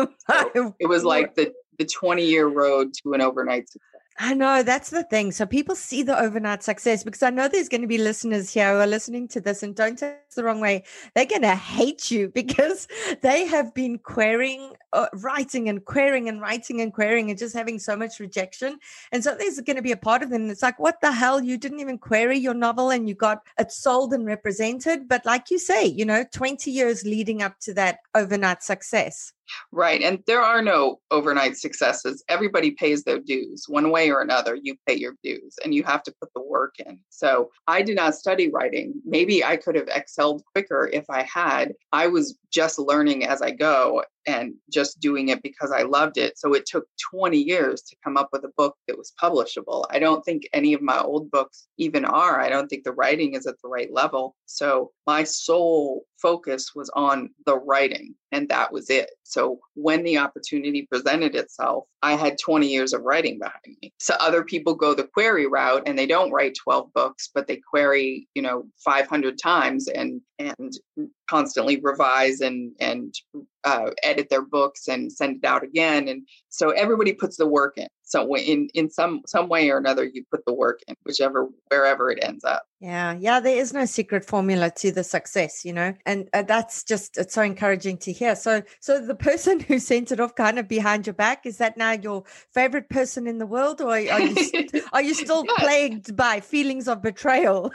So it was like the the twenty year road to an overnight success. I know, that's the thing. So people see the overnight success, because I know there's going to be listeners here who are listening to this, and don't take it the wrong way. They're going to hate you because they have been querying, uh, writing and querying and writing and querying and just having so much rejection. And so there's going to be a part of them that's like, what the hell? You didn't even query your novel and you got it sold and represented. But like you say, you know, twenty years leading up to that overnight success. Right. And there are no overnight successes. Everybody pays their dues one way or another. You pay your dues and you have to put the work in. So I did not study writing. Maybe I could have excelled quicker if I had. I was just learning as I go and just doing it because I loved it. So it took twenty years to come up with a book that was publishable. I don't think any of my old books even are. I don't think the writing is at the right level. So my sole focus was on the writing, and that was it. So when the opportunity presented itself, I had twenty years of writing behind me. So other people go the query route and they don't write twelve books, but they query, you know, five hundred times and and constantly revise and and uh, edit their books and send it out again. And so everybody puts the work in. So in in some some way or another, you put the work in, whichever wherever it ends up. Yeah, yeah. There is no secret formula to the success, you know, and uh, that's just it's so encouraging to hear. So, so the person who sent it off kind of behind your back, is that now your favorite person in the world, or are you st- are you still Yes. plagued by feelings of betrayal?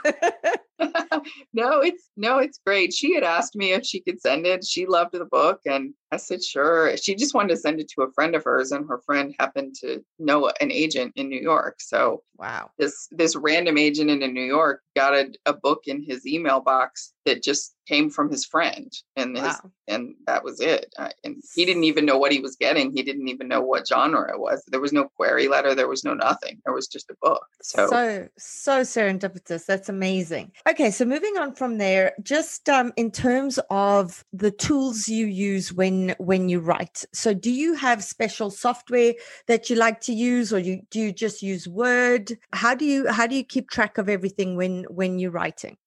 no, it's no, it's great. She had asked me if she could send it. She loved the book, and I said sure. She just wanted to send it to a friend of hers, and her friend happened to know an agent in New York. So Wow. this this random agent in New York got a, a book in his email box that just came from his friend, and his, Wow. and that was it. Uh, and he didn't even know what he was getting. He didn't even know what genre it was. There was no query letter. There was no nothing. There was just a book. So, So, so serendipitous. That's amazing. Okay, so moving on from there, just um, in terms of the tools you use when when you write. So, do you have special software that you like to use, or you do you just use Word? How do you how do you keep track of everything when when you're writing?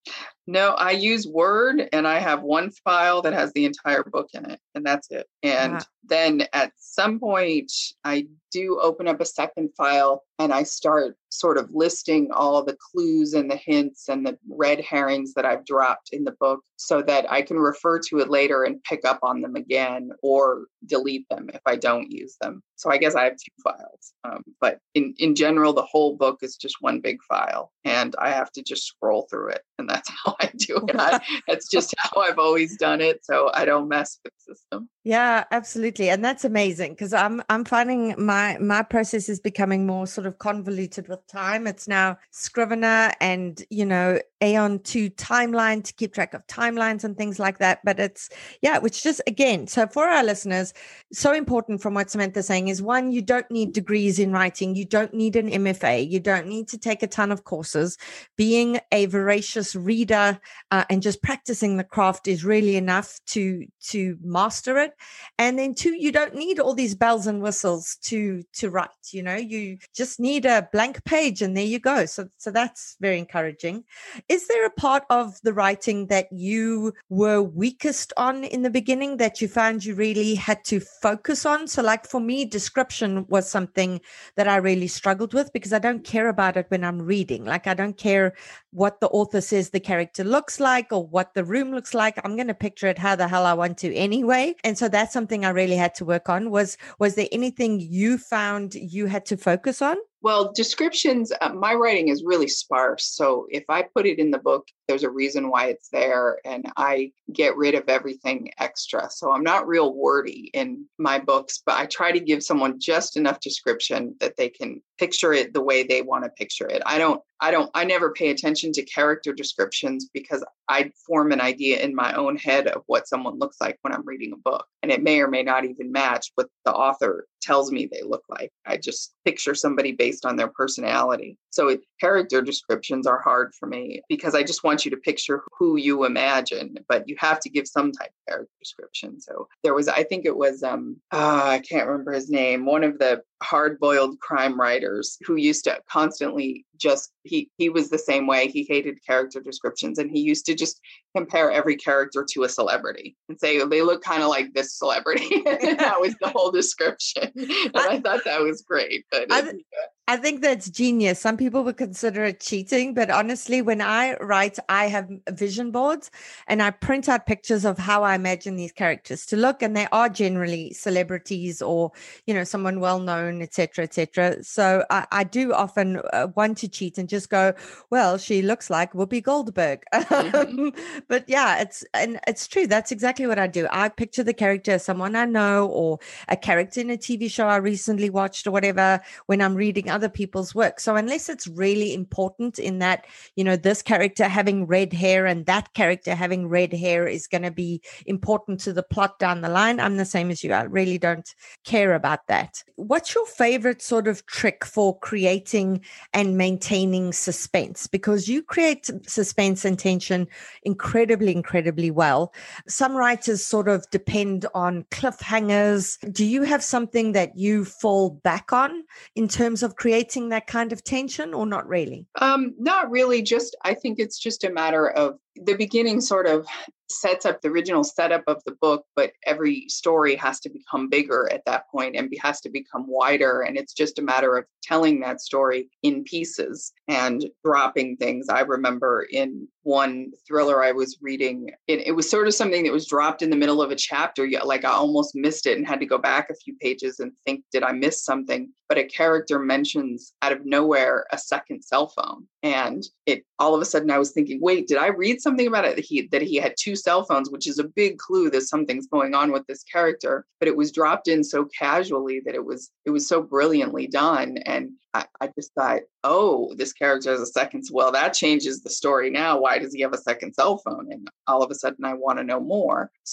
No, I use Word, and I have one file that has the entire book in it, and that's it. And Wow. then at some point, I do open up a second file and I start sort of listing all the clues and the hints and the red herrings that I've dropped in the book so that I can refer to it later and pick up on them again or delete them if I don't use them. So I guess I have two files. Um, but in, in general, the whole book is just one big file and I have to just scroll through it. And that's how I do it. I, that's just how I've always done it. So I don't mess with the system. Yeah, absolutely. And that's amazing because I'm I'm finding my my process is becoming more sort of convoluted with time. It's now Scrivener and, you know, Aeon two timeline to keep track of timelines and things like that. But it's, yeah, which just, again, so for our listeners, so important from what Samantha's saying is, one, you don't need degrees in writing. You don't need an M F A. You don't need to take a ton of courses. Being a voracious reader uh, and just practicing the craft is really enough to to master it. And then two, you don't need all these bells and whistles to to write. You know, you just need a blank page and there you go. So so that's very encouraging. Is there a part of the writing that you were weakest on in the beginning that you found you really had to focus on? So like for me, description was something that I really struggled with because I don't care about it when I'm reading. Like I don't care what the author says the character looks like or what the room looks like. I'm going to picture it how the hell I want to anyway. And so that's something I really had to work on. Was, was there anything you found you had to focus on? Well, descriptions, uh, my writing is really sparse. So if I put it in the book, there's a reason why it's there and I get rid of everything extra. So I'm not real wordy in my books, but I try to give someone just enough description that they can picture it the way they want to picture it. I don't, I don't, I never pay attention to character descriptions because I form an idea in my own head of what someone looks like when I'm reading a book. And it may or may not even match what the author tells me they look like. I just picture somebody based on their personality. So it, character descriptions are hard for me because I just want you to picture who you imagine, but you have to give some type of character description. So there was, I think it was, um, uh, I can't remember his name, one of the hard-boiled crime writers who used to constantly just, he he was the same way. He hated character descriptions and he used to just compare every character to a celebrity and say, oh, they look kind of like this celebrity. And that was the whole description. And I thought that was great. But I, th- I think that's genius. Some people would consider it cheating, but honestly, when I write, I have vision boards and I print out pictures of how I imagine these characters to look. And they are generally celebrities or, you know, someone well-known, et cetera, et cetera. So I, I do often uh, want to cheat and just go, well, she looks like Whoopi Goldberg. Mm-hmm. But yeah, it's, and it's true. That's exactly what I do. I picture the character as someone I know or a character in a T V show I recently watched or whatever when I'm reading other people's work. So unless it's really important in that, you know, this character having red hair and that character having red hair is going to be important to the plot down the line, I'm the same as you. I really don't care about that. What's your favorite sort of trick for creating and maintaining suspense? Because you create suspense and tension incredibly, incredibly well. Some writers sort of depend on cliffhangers. Do you have something that you fall back on in terms of creating that kind of tension or not really? Um, not really. Just, I think it's just a matter of the beginning sort of sets up the original setup of the book, but every story has to become bigger at that point and has to become wider. And it's just a matter of telling that story in pieces and dropping things. I remember in one thriller I was reading, it, it was sort of something that was dropped in the middle of a chapter. Like I almost missed it and had to go back a few pages and think, did I miss something? But a character mentions out of nowhere a second cell phone. And it all of a sudden I was thinking, wait, did I read something about it that he, that he had two cell phones, which is a big clue that something's going on with this character. But it was dropped in so casually that it was it was so brilliantly done. And I, I just thought, oh, this character has a second. Well, that changes the story now. Why does he have a second cell phone? And all of a sudden I want to know more. So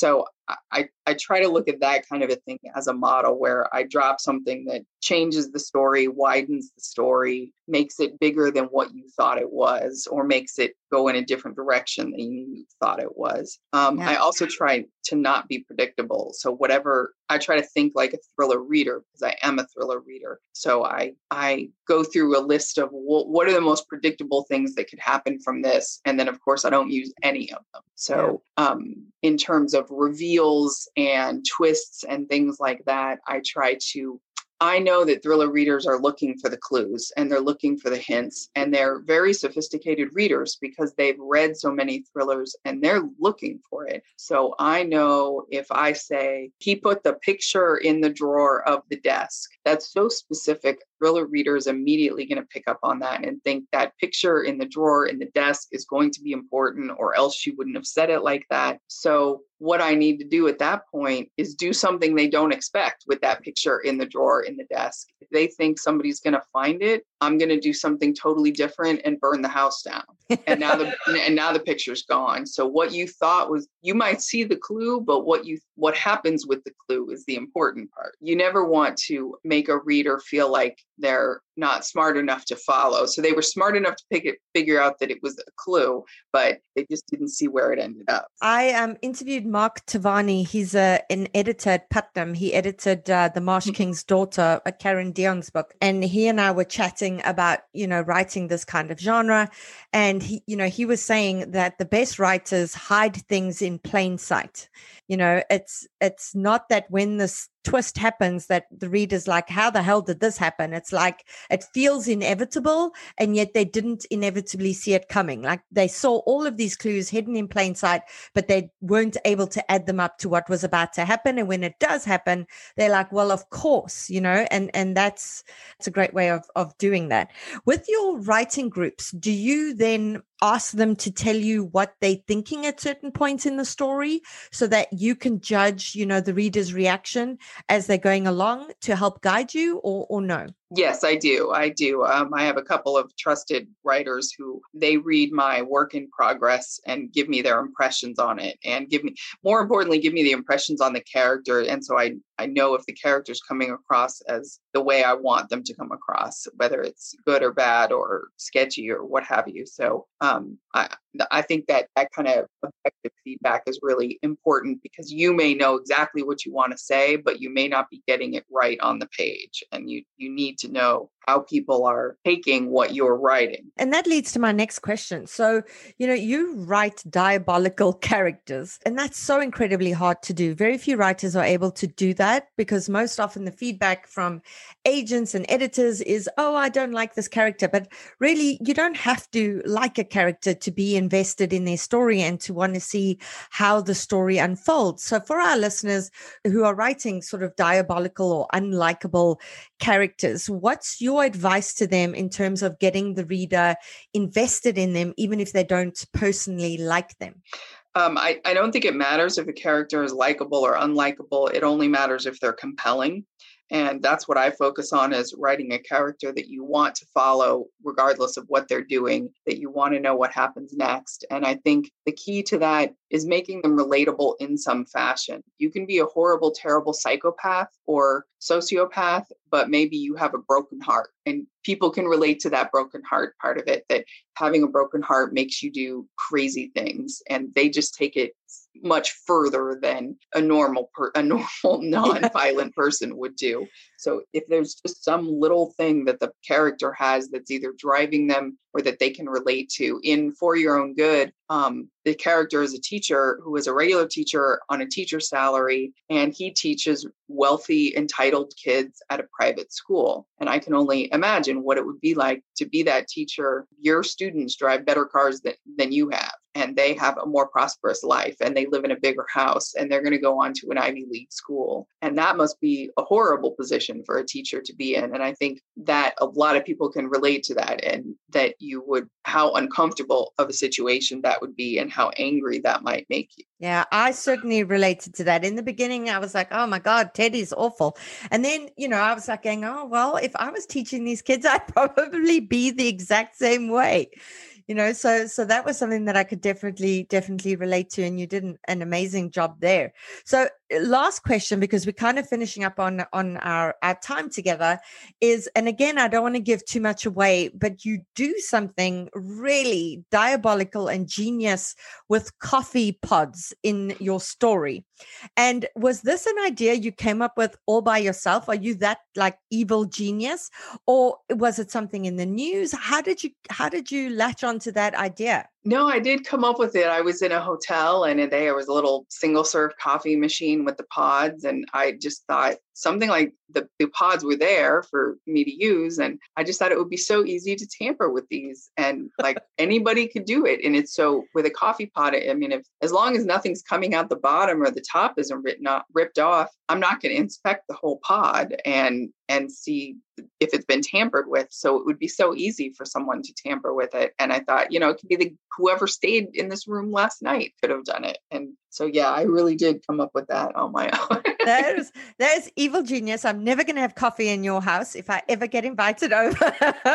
I, I try to look at that kind of a thing as a model where I drop something that changes the story, widens the story, makes it bigger than what you thought it was, or makes it go in a different direction than you thought it was. Um, yeah. I also try to not be predictable. So whatever, I try to think like a thriller reader because I am a thriller reader. So I I go through a list of what, what are the most predictable things that could happen from this. And then, of course, I don't use any of them. So yeah. um, in terms of reveals and twists and things like that, I try to I know that thriller readers are looking for the clues and they're looking for the hints, and they're very sophisticated readers because they've read so many thrillers and they're looking for it. So I know if I say he put the picture in the drawer of the desk, that's so specific. Thriller reader is immediately going to pick up on that and think that picture in the drawer in the desk is going to be important, or else she wouldn't have said it like that. So what I need to do at that point is do something they don't expect with that picture in the drawer in the desk. If they think somebody's going to find it, I'm going to do something totally different and burn the house down. And now the and now the picture's gone. So what you thought was, you might see the clue, but what you what happens with the clue is the important part. You never want to make a reader feel like they're not smart enough to follow. So they were smart enough to pick it, figure out that it was a clue, but they just didn't see where it ended up. I um, interviewed Mark Tavani. He's a, an editor at Putnam. He edited uh, The Marsh mm-hmm. King's Daughter, a Karen Dion's book. And he and I were chatting about, you know, writing this kind of genre. And he, you know, he was saying that the best writers hide things in plain sight. You know, it's, it's not that when this twist happens that the reader's like, how the hell did this happen? It's like, it feels inevitable, and yet they didn't inevitably see it coming. Like they saw all of these clues hidden in plain sight, but they weren't able to add them up to what was about to happen. And when it does happen, they're like, well, of course, you know, and, and that's, it's a great way of, of doing that. With your writing groups, do you then ask them to tell you what they're thinking at certain points in the story so that you can judge, you know, the reader's reaction as they're going along to help guide you, or, or no? Yes, I do. I do. Um, I have a couple of trusted writers who they read my work in progress and give me their impressions on it, and give me, more importantly, give me the impressions on the character. And so I, I know if the character's coming across as the way I want them to come across, whether it's good or bad or sketchy or what have you. So um, I, I think that that kind of objective feedback is really important, because you may know exactly what you want to say, but you may not be getting it right on the page. And you, you need to know how people are taking what you're writing. And that leads to my next question. So, you know, you write diabolical characters, and that's so incredibly hard to do. Very few writers are able to do that, because most often the feedback from agents and editors is, oh, I don't like this character. But really, you don't have to like a character to be invested in their story and to want to see how the story unfolds. So for our listeners who are writing sort of diabolical or unlikable characters, what's your advice to them in terms of getting the reader invested in them, even if they don't personally like them? Um, I, I don't think it matters if a character is likable or unlikable. It only matters if they're compelling. And that's what I focus on, is writing a character that you want to follow regardless of what they're doing, that you want to know what happens next. And I think the key to that is making them relatable in some fashion. You can be a horrible, terrible psychopath or sociopath, but maybe you have a broken heart, and people can relate to that broken heart part of it, that having a broken heart makes you do crazy things, and they just take it much further than a normal per, a normal non-violent person would do. So if there's just some little thing that the character has that's either driving them or that they can relate to in For Your Own Good, um, the character is a teacher who is a regular teacher on a teacher's salary, and he teaches wealthy, entitled kids at a private school. And I can only imagine what it would be like to be that teacher. Your students drive better cars than, than you have, and they have a more prosperous life, and they live in a bigger house, and they're going to go on to an Ivy League school. And that must be a horrible position for a teacher to be in. And I think that a lot of people can relate to that, and that you would, how uncomfortable of a situation that would be, and how angry that might make you. Yeah, I certainly related to that. In the beginning, I was like, oh my God, Teddy's awful. And then, you know, I was like going, oh, well, if I was teaching these kids, I'd probably be the exact same way. you know, so so that was something that I could definitely definitely relate to, and you did an, an amazing job there. So last question, because we're kind of finishing up on on our our time together, is, and again, I don't want to give too much away, but you do something really diabolical and genius with coffee pods in your story. And was this an idea you came up with all by yourself? Are you that like evil genius, or was it something in the news? How did you how did you latch onto that idea? No, I did come up with it. I was in a hotel and there was a little single serve coffee machine with the pods. And I just thought something like the, the pods were there for me to use. And I just thought it would be so easy to tamper with these, and like anybody could do it. And it's so with a coffee pod, I mean, if as long as nothing's coming out the bottom or the top isn't written off, ripped off, I'm not going to inspect the whole pod and and see if it's been tampered with. So it would be so easy for someone to tamper with it. And I thought, you know, it could be the whoever stayed in this room last night could have done it. And so, yeah, I really did come up with that on my own. that is that is evil genius. I'm never going to have coffee in your house if I ever get invited over.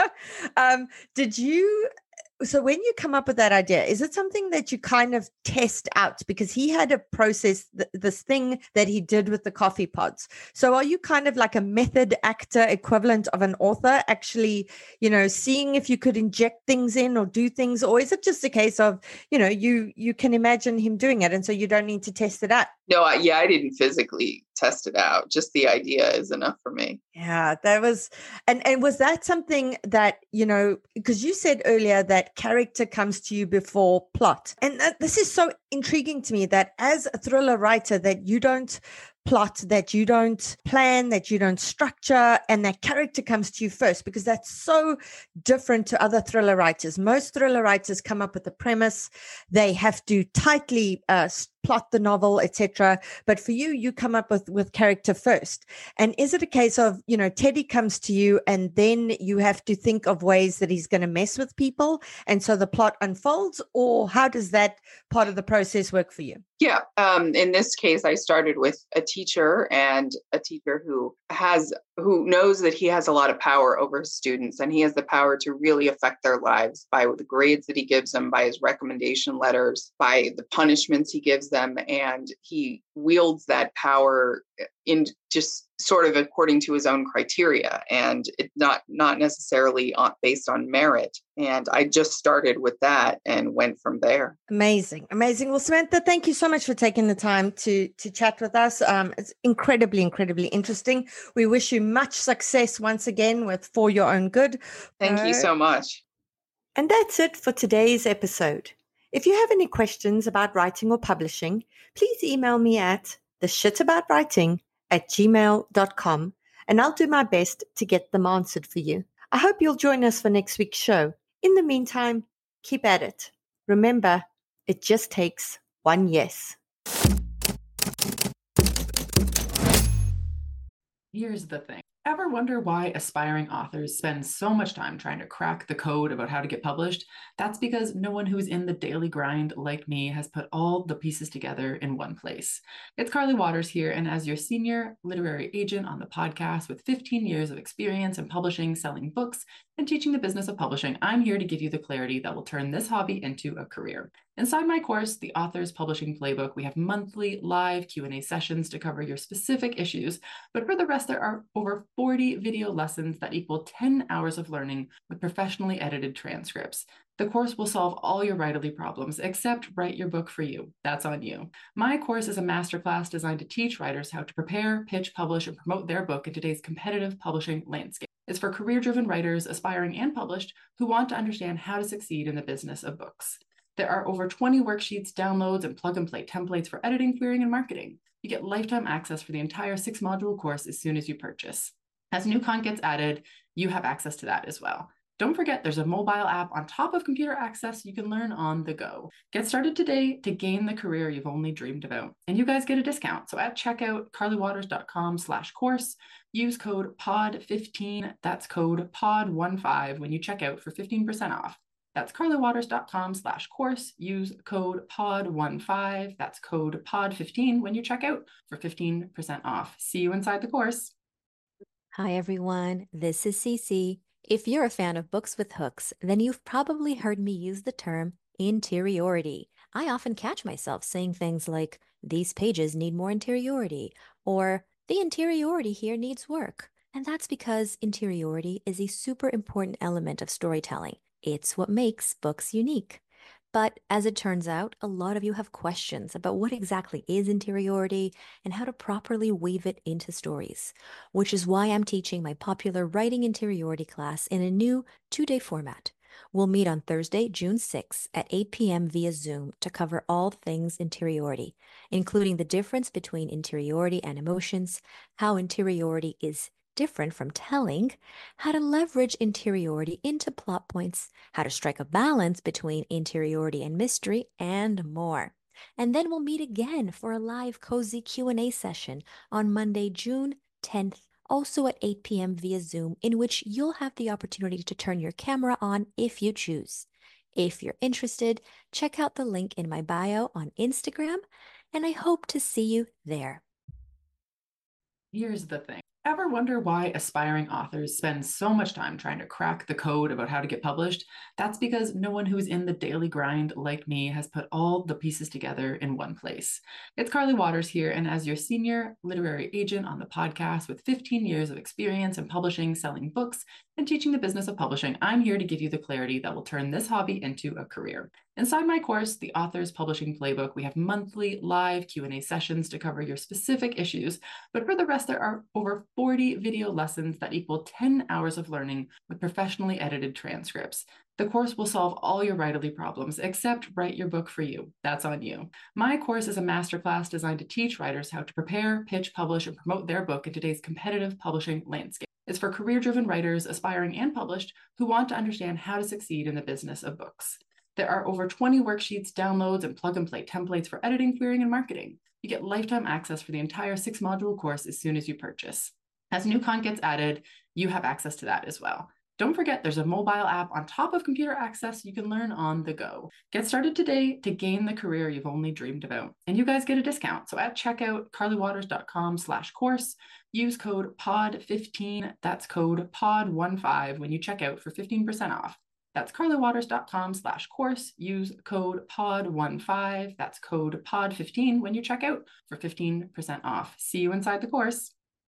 um, did you? So when you come up with that idea, is it something that you kind of test out? Because he had a process, th- this thing that he did with the coffee pods. So are you kind of like a method actor equivalent of an author, actually, you know, seeing if you could inject things in or do things? Or is it just a case of, you know, you you can imagine him doing it and so you don't need to test it out? No, I, yeah, I didn't physically test it out. Just the idea is enough for me. Yeah, that was, and, and was that something that, you know, because you said earlier that character comes to you before plot. And that, this is so intriguing to me that as a thriller writer that you don't plot, that you don't plan, that you don't structure, and that character comes to you first, because that's so different to other thriller writers. Most thriller writers come up with a premise. They have to tightly uh, plot the novel, et cetera. But for you, you come up with, with character first. And is it a case of, you know, Teddy comes to you and then you have to think of ways that he's going to mess with people, and so the plot unfolds? Or how does that part of the process work for you? Yeah. Um, in this case, I started with a teacher and a teacher who has, who knows that he has a lot of power over his students, and he has the power to really affect their lives by the grades that he gives them, by his recommendation letters, by the punishments he gives them. And he wields that power in just sort of according to his own criteria, and it not not necessarily on, based on merit. And I just started with that and went from there. Amazing, amazing. Well, Samantha, thank you so much for taking the time to to chat with us. Um, it's incredibly, incredibly interesting. We wish you much success once again with For Your Own Good. Thank uh, you so much. And that's it for today's episode. If you have any questions about writing or publishing, please email me at theshitaboutwriting at gmail dot com, and I'll do my best to get them answered for you. I hope you'll join us for next week's show. In the meantime, keep at it. Remember, it just takes one yes. Here's the thing. Ever wonder why aspiring authors spend so much time trying to crack the code about how to get published? That's because no one who's in the daily grind like me has put all the pieces together in one place. It's Carly Waters here, and as your senior literary agent on the podcast with fifteen years of experience in publishing, selling books, and teaching the business of publishing, I'm here to give you the clarity that will turn this hobby into a career. Inside my course, The Author's Publishing Playbook, we have monthly live Q and A sessions to cover your specific issues, but for the rest, there are over forty video lessons that equal ten hours of learning with professionally edited transcripts. The course will solve all your writerly problems, except write your book for you. That's on you. My course is a masterclass designed to teach writers how to prepare, pitch, publish, and promote their book in today's competitive publishing landscape. It's for career-driven writers, aspiring and published, who want to understand how to succeed in the business of books. There are over twenty worksheets, downloads, and plug-and-play templates for editing, querying, and marketing. You get lifetime access for the entire six-module course as soon as you purchase. As new content gets added, you have access to that as well. Don't forget, there's a mobile app on top of computer access you can learn on the go. Get started today to gain the career you've only dreamed about. And you guys get a discount. So at checkout, carlywaters.com slash course, use code P O D fifteen, that's code P O D fifteen when you check out for fifteen percent off. That's carlywaters.com slash course, use code P O D fifteen, that's code P O D fifteen when you check out for fifteen percent off. See you inside the course. Hi, everyone. This is Cece. If you're a fan of books with hooks, then you've probably heard me use the term interiority. I often catch myself saying things like, these pages need more interiority, or the interiority here needs work. And that's because interiority is a super important element of storytelling. It's what makes books unique. But as it turns out, a lot of you have questions about what exactly is interiority and how to properly weave it into stories, which is why I'm teaching my popular Writing Interiority class in a new two-day format. We'll meet on Thursday, June sixth at eight p.m. via Zoom to cover all things interiority, including the difference between interiority and emotions, how interiority is different from telling, how to leverage interiority into plot points, how to strike a balance between interiority and mystery, and more. And then we'll meet again for a live cozy Q and A session on Monday, June tenth, also at eight p.m. via Zoom, in which you'll have the opportunity to turn your camera on if you choose. If you're interested, check out the link in my bio on Instagram, and I hope to see you there. Here's the thing. Ever wonder why aspiring authors spend so much time trying to crack the code about how to get published? That's because no one who's in the daily grind like me has put all the pieces together in one place. It's Carly Waters here, and as your senior literary agent on the podcast with fifteen years of experience in publishing, selling books, and teaching the business of publishing, I'm here to give you the clarity that will turn this hobby into a career. Inside my course, The Author's Publishing Playbook, we have monthly live Q and A sessions to cover your specific issues, but for the rest, there are over forty video lessons that equal ten hours of learning with professionally edited transcripts. The course will solve all your writerly problems, except write your book for you. That's on you. My course is a masterclass designed to teach writers how to prepare, pitch, publish, and promote their book in today's competitive publishing landscape. It's for career-driven writers, aspiring and published, who want to understand how to succeed in the business of books. There are over twenty worksheets, downloads, and plug-and-play templates for editing, querying, and marketing. You get lifetime access for the entire six-module course as soon as you purchase. As new content gets added, you have access to that as well. Don't forget, there's a mobile app on top of computer access you can learn on the go. Get started today to gain the career you've only dreamed about. And you guys get a discount. So at checkout, carlywaters.com slash course, use code P O D fifteen, that's code P O D fifteen when you check out for fifteen percent off. That's carlywaters.com slash course, use code P O D fifteen, that's code P O D fifteen when you check out for fifteen percent off. See you inside the course.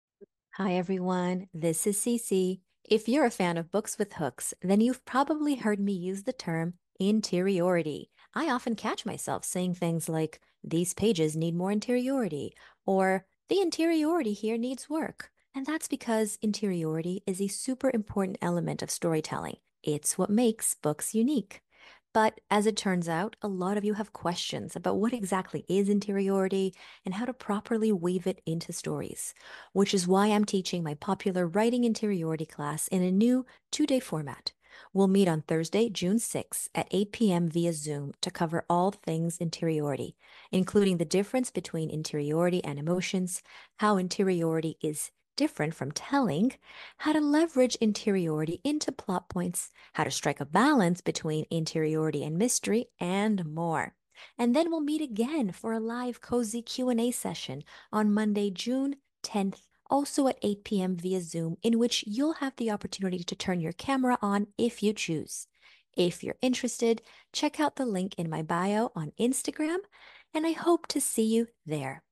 Hi everyone, this is Cece. If you're a fan of books with hooks, then you've probably heard me use the term interiority. I often catch myself saying things like, these pages need more interiority, or the interiority here needs work. And that's because interiority is a super important element of storytelling. It's what makes books unique. But as it turns out, a lot of you have questions about what exactly is interiority and how to properly weave it into stories, which is why I'm teaching my popular Writing Interiority class in a new two-day format. We'll meet on Thursday, June sixth at eight p.m. via Zoom to cover all things interiority, including the difference between interiority and emotions, how interiority is different from telling, how to leverage interiority into plot points, how to strike a balance between interiority and mystery, and more. And then we'll meet again for a live cozy Q and A session on Monday, June tenth, also at eight p.m. via Zoom, in which you'll have the opportunity to turn your camera on if you choose. If you're interested, check out the link in my bio on Instagram, and I hope to see you there.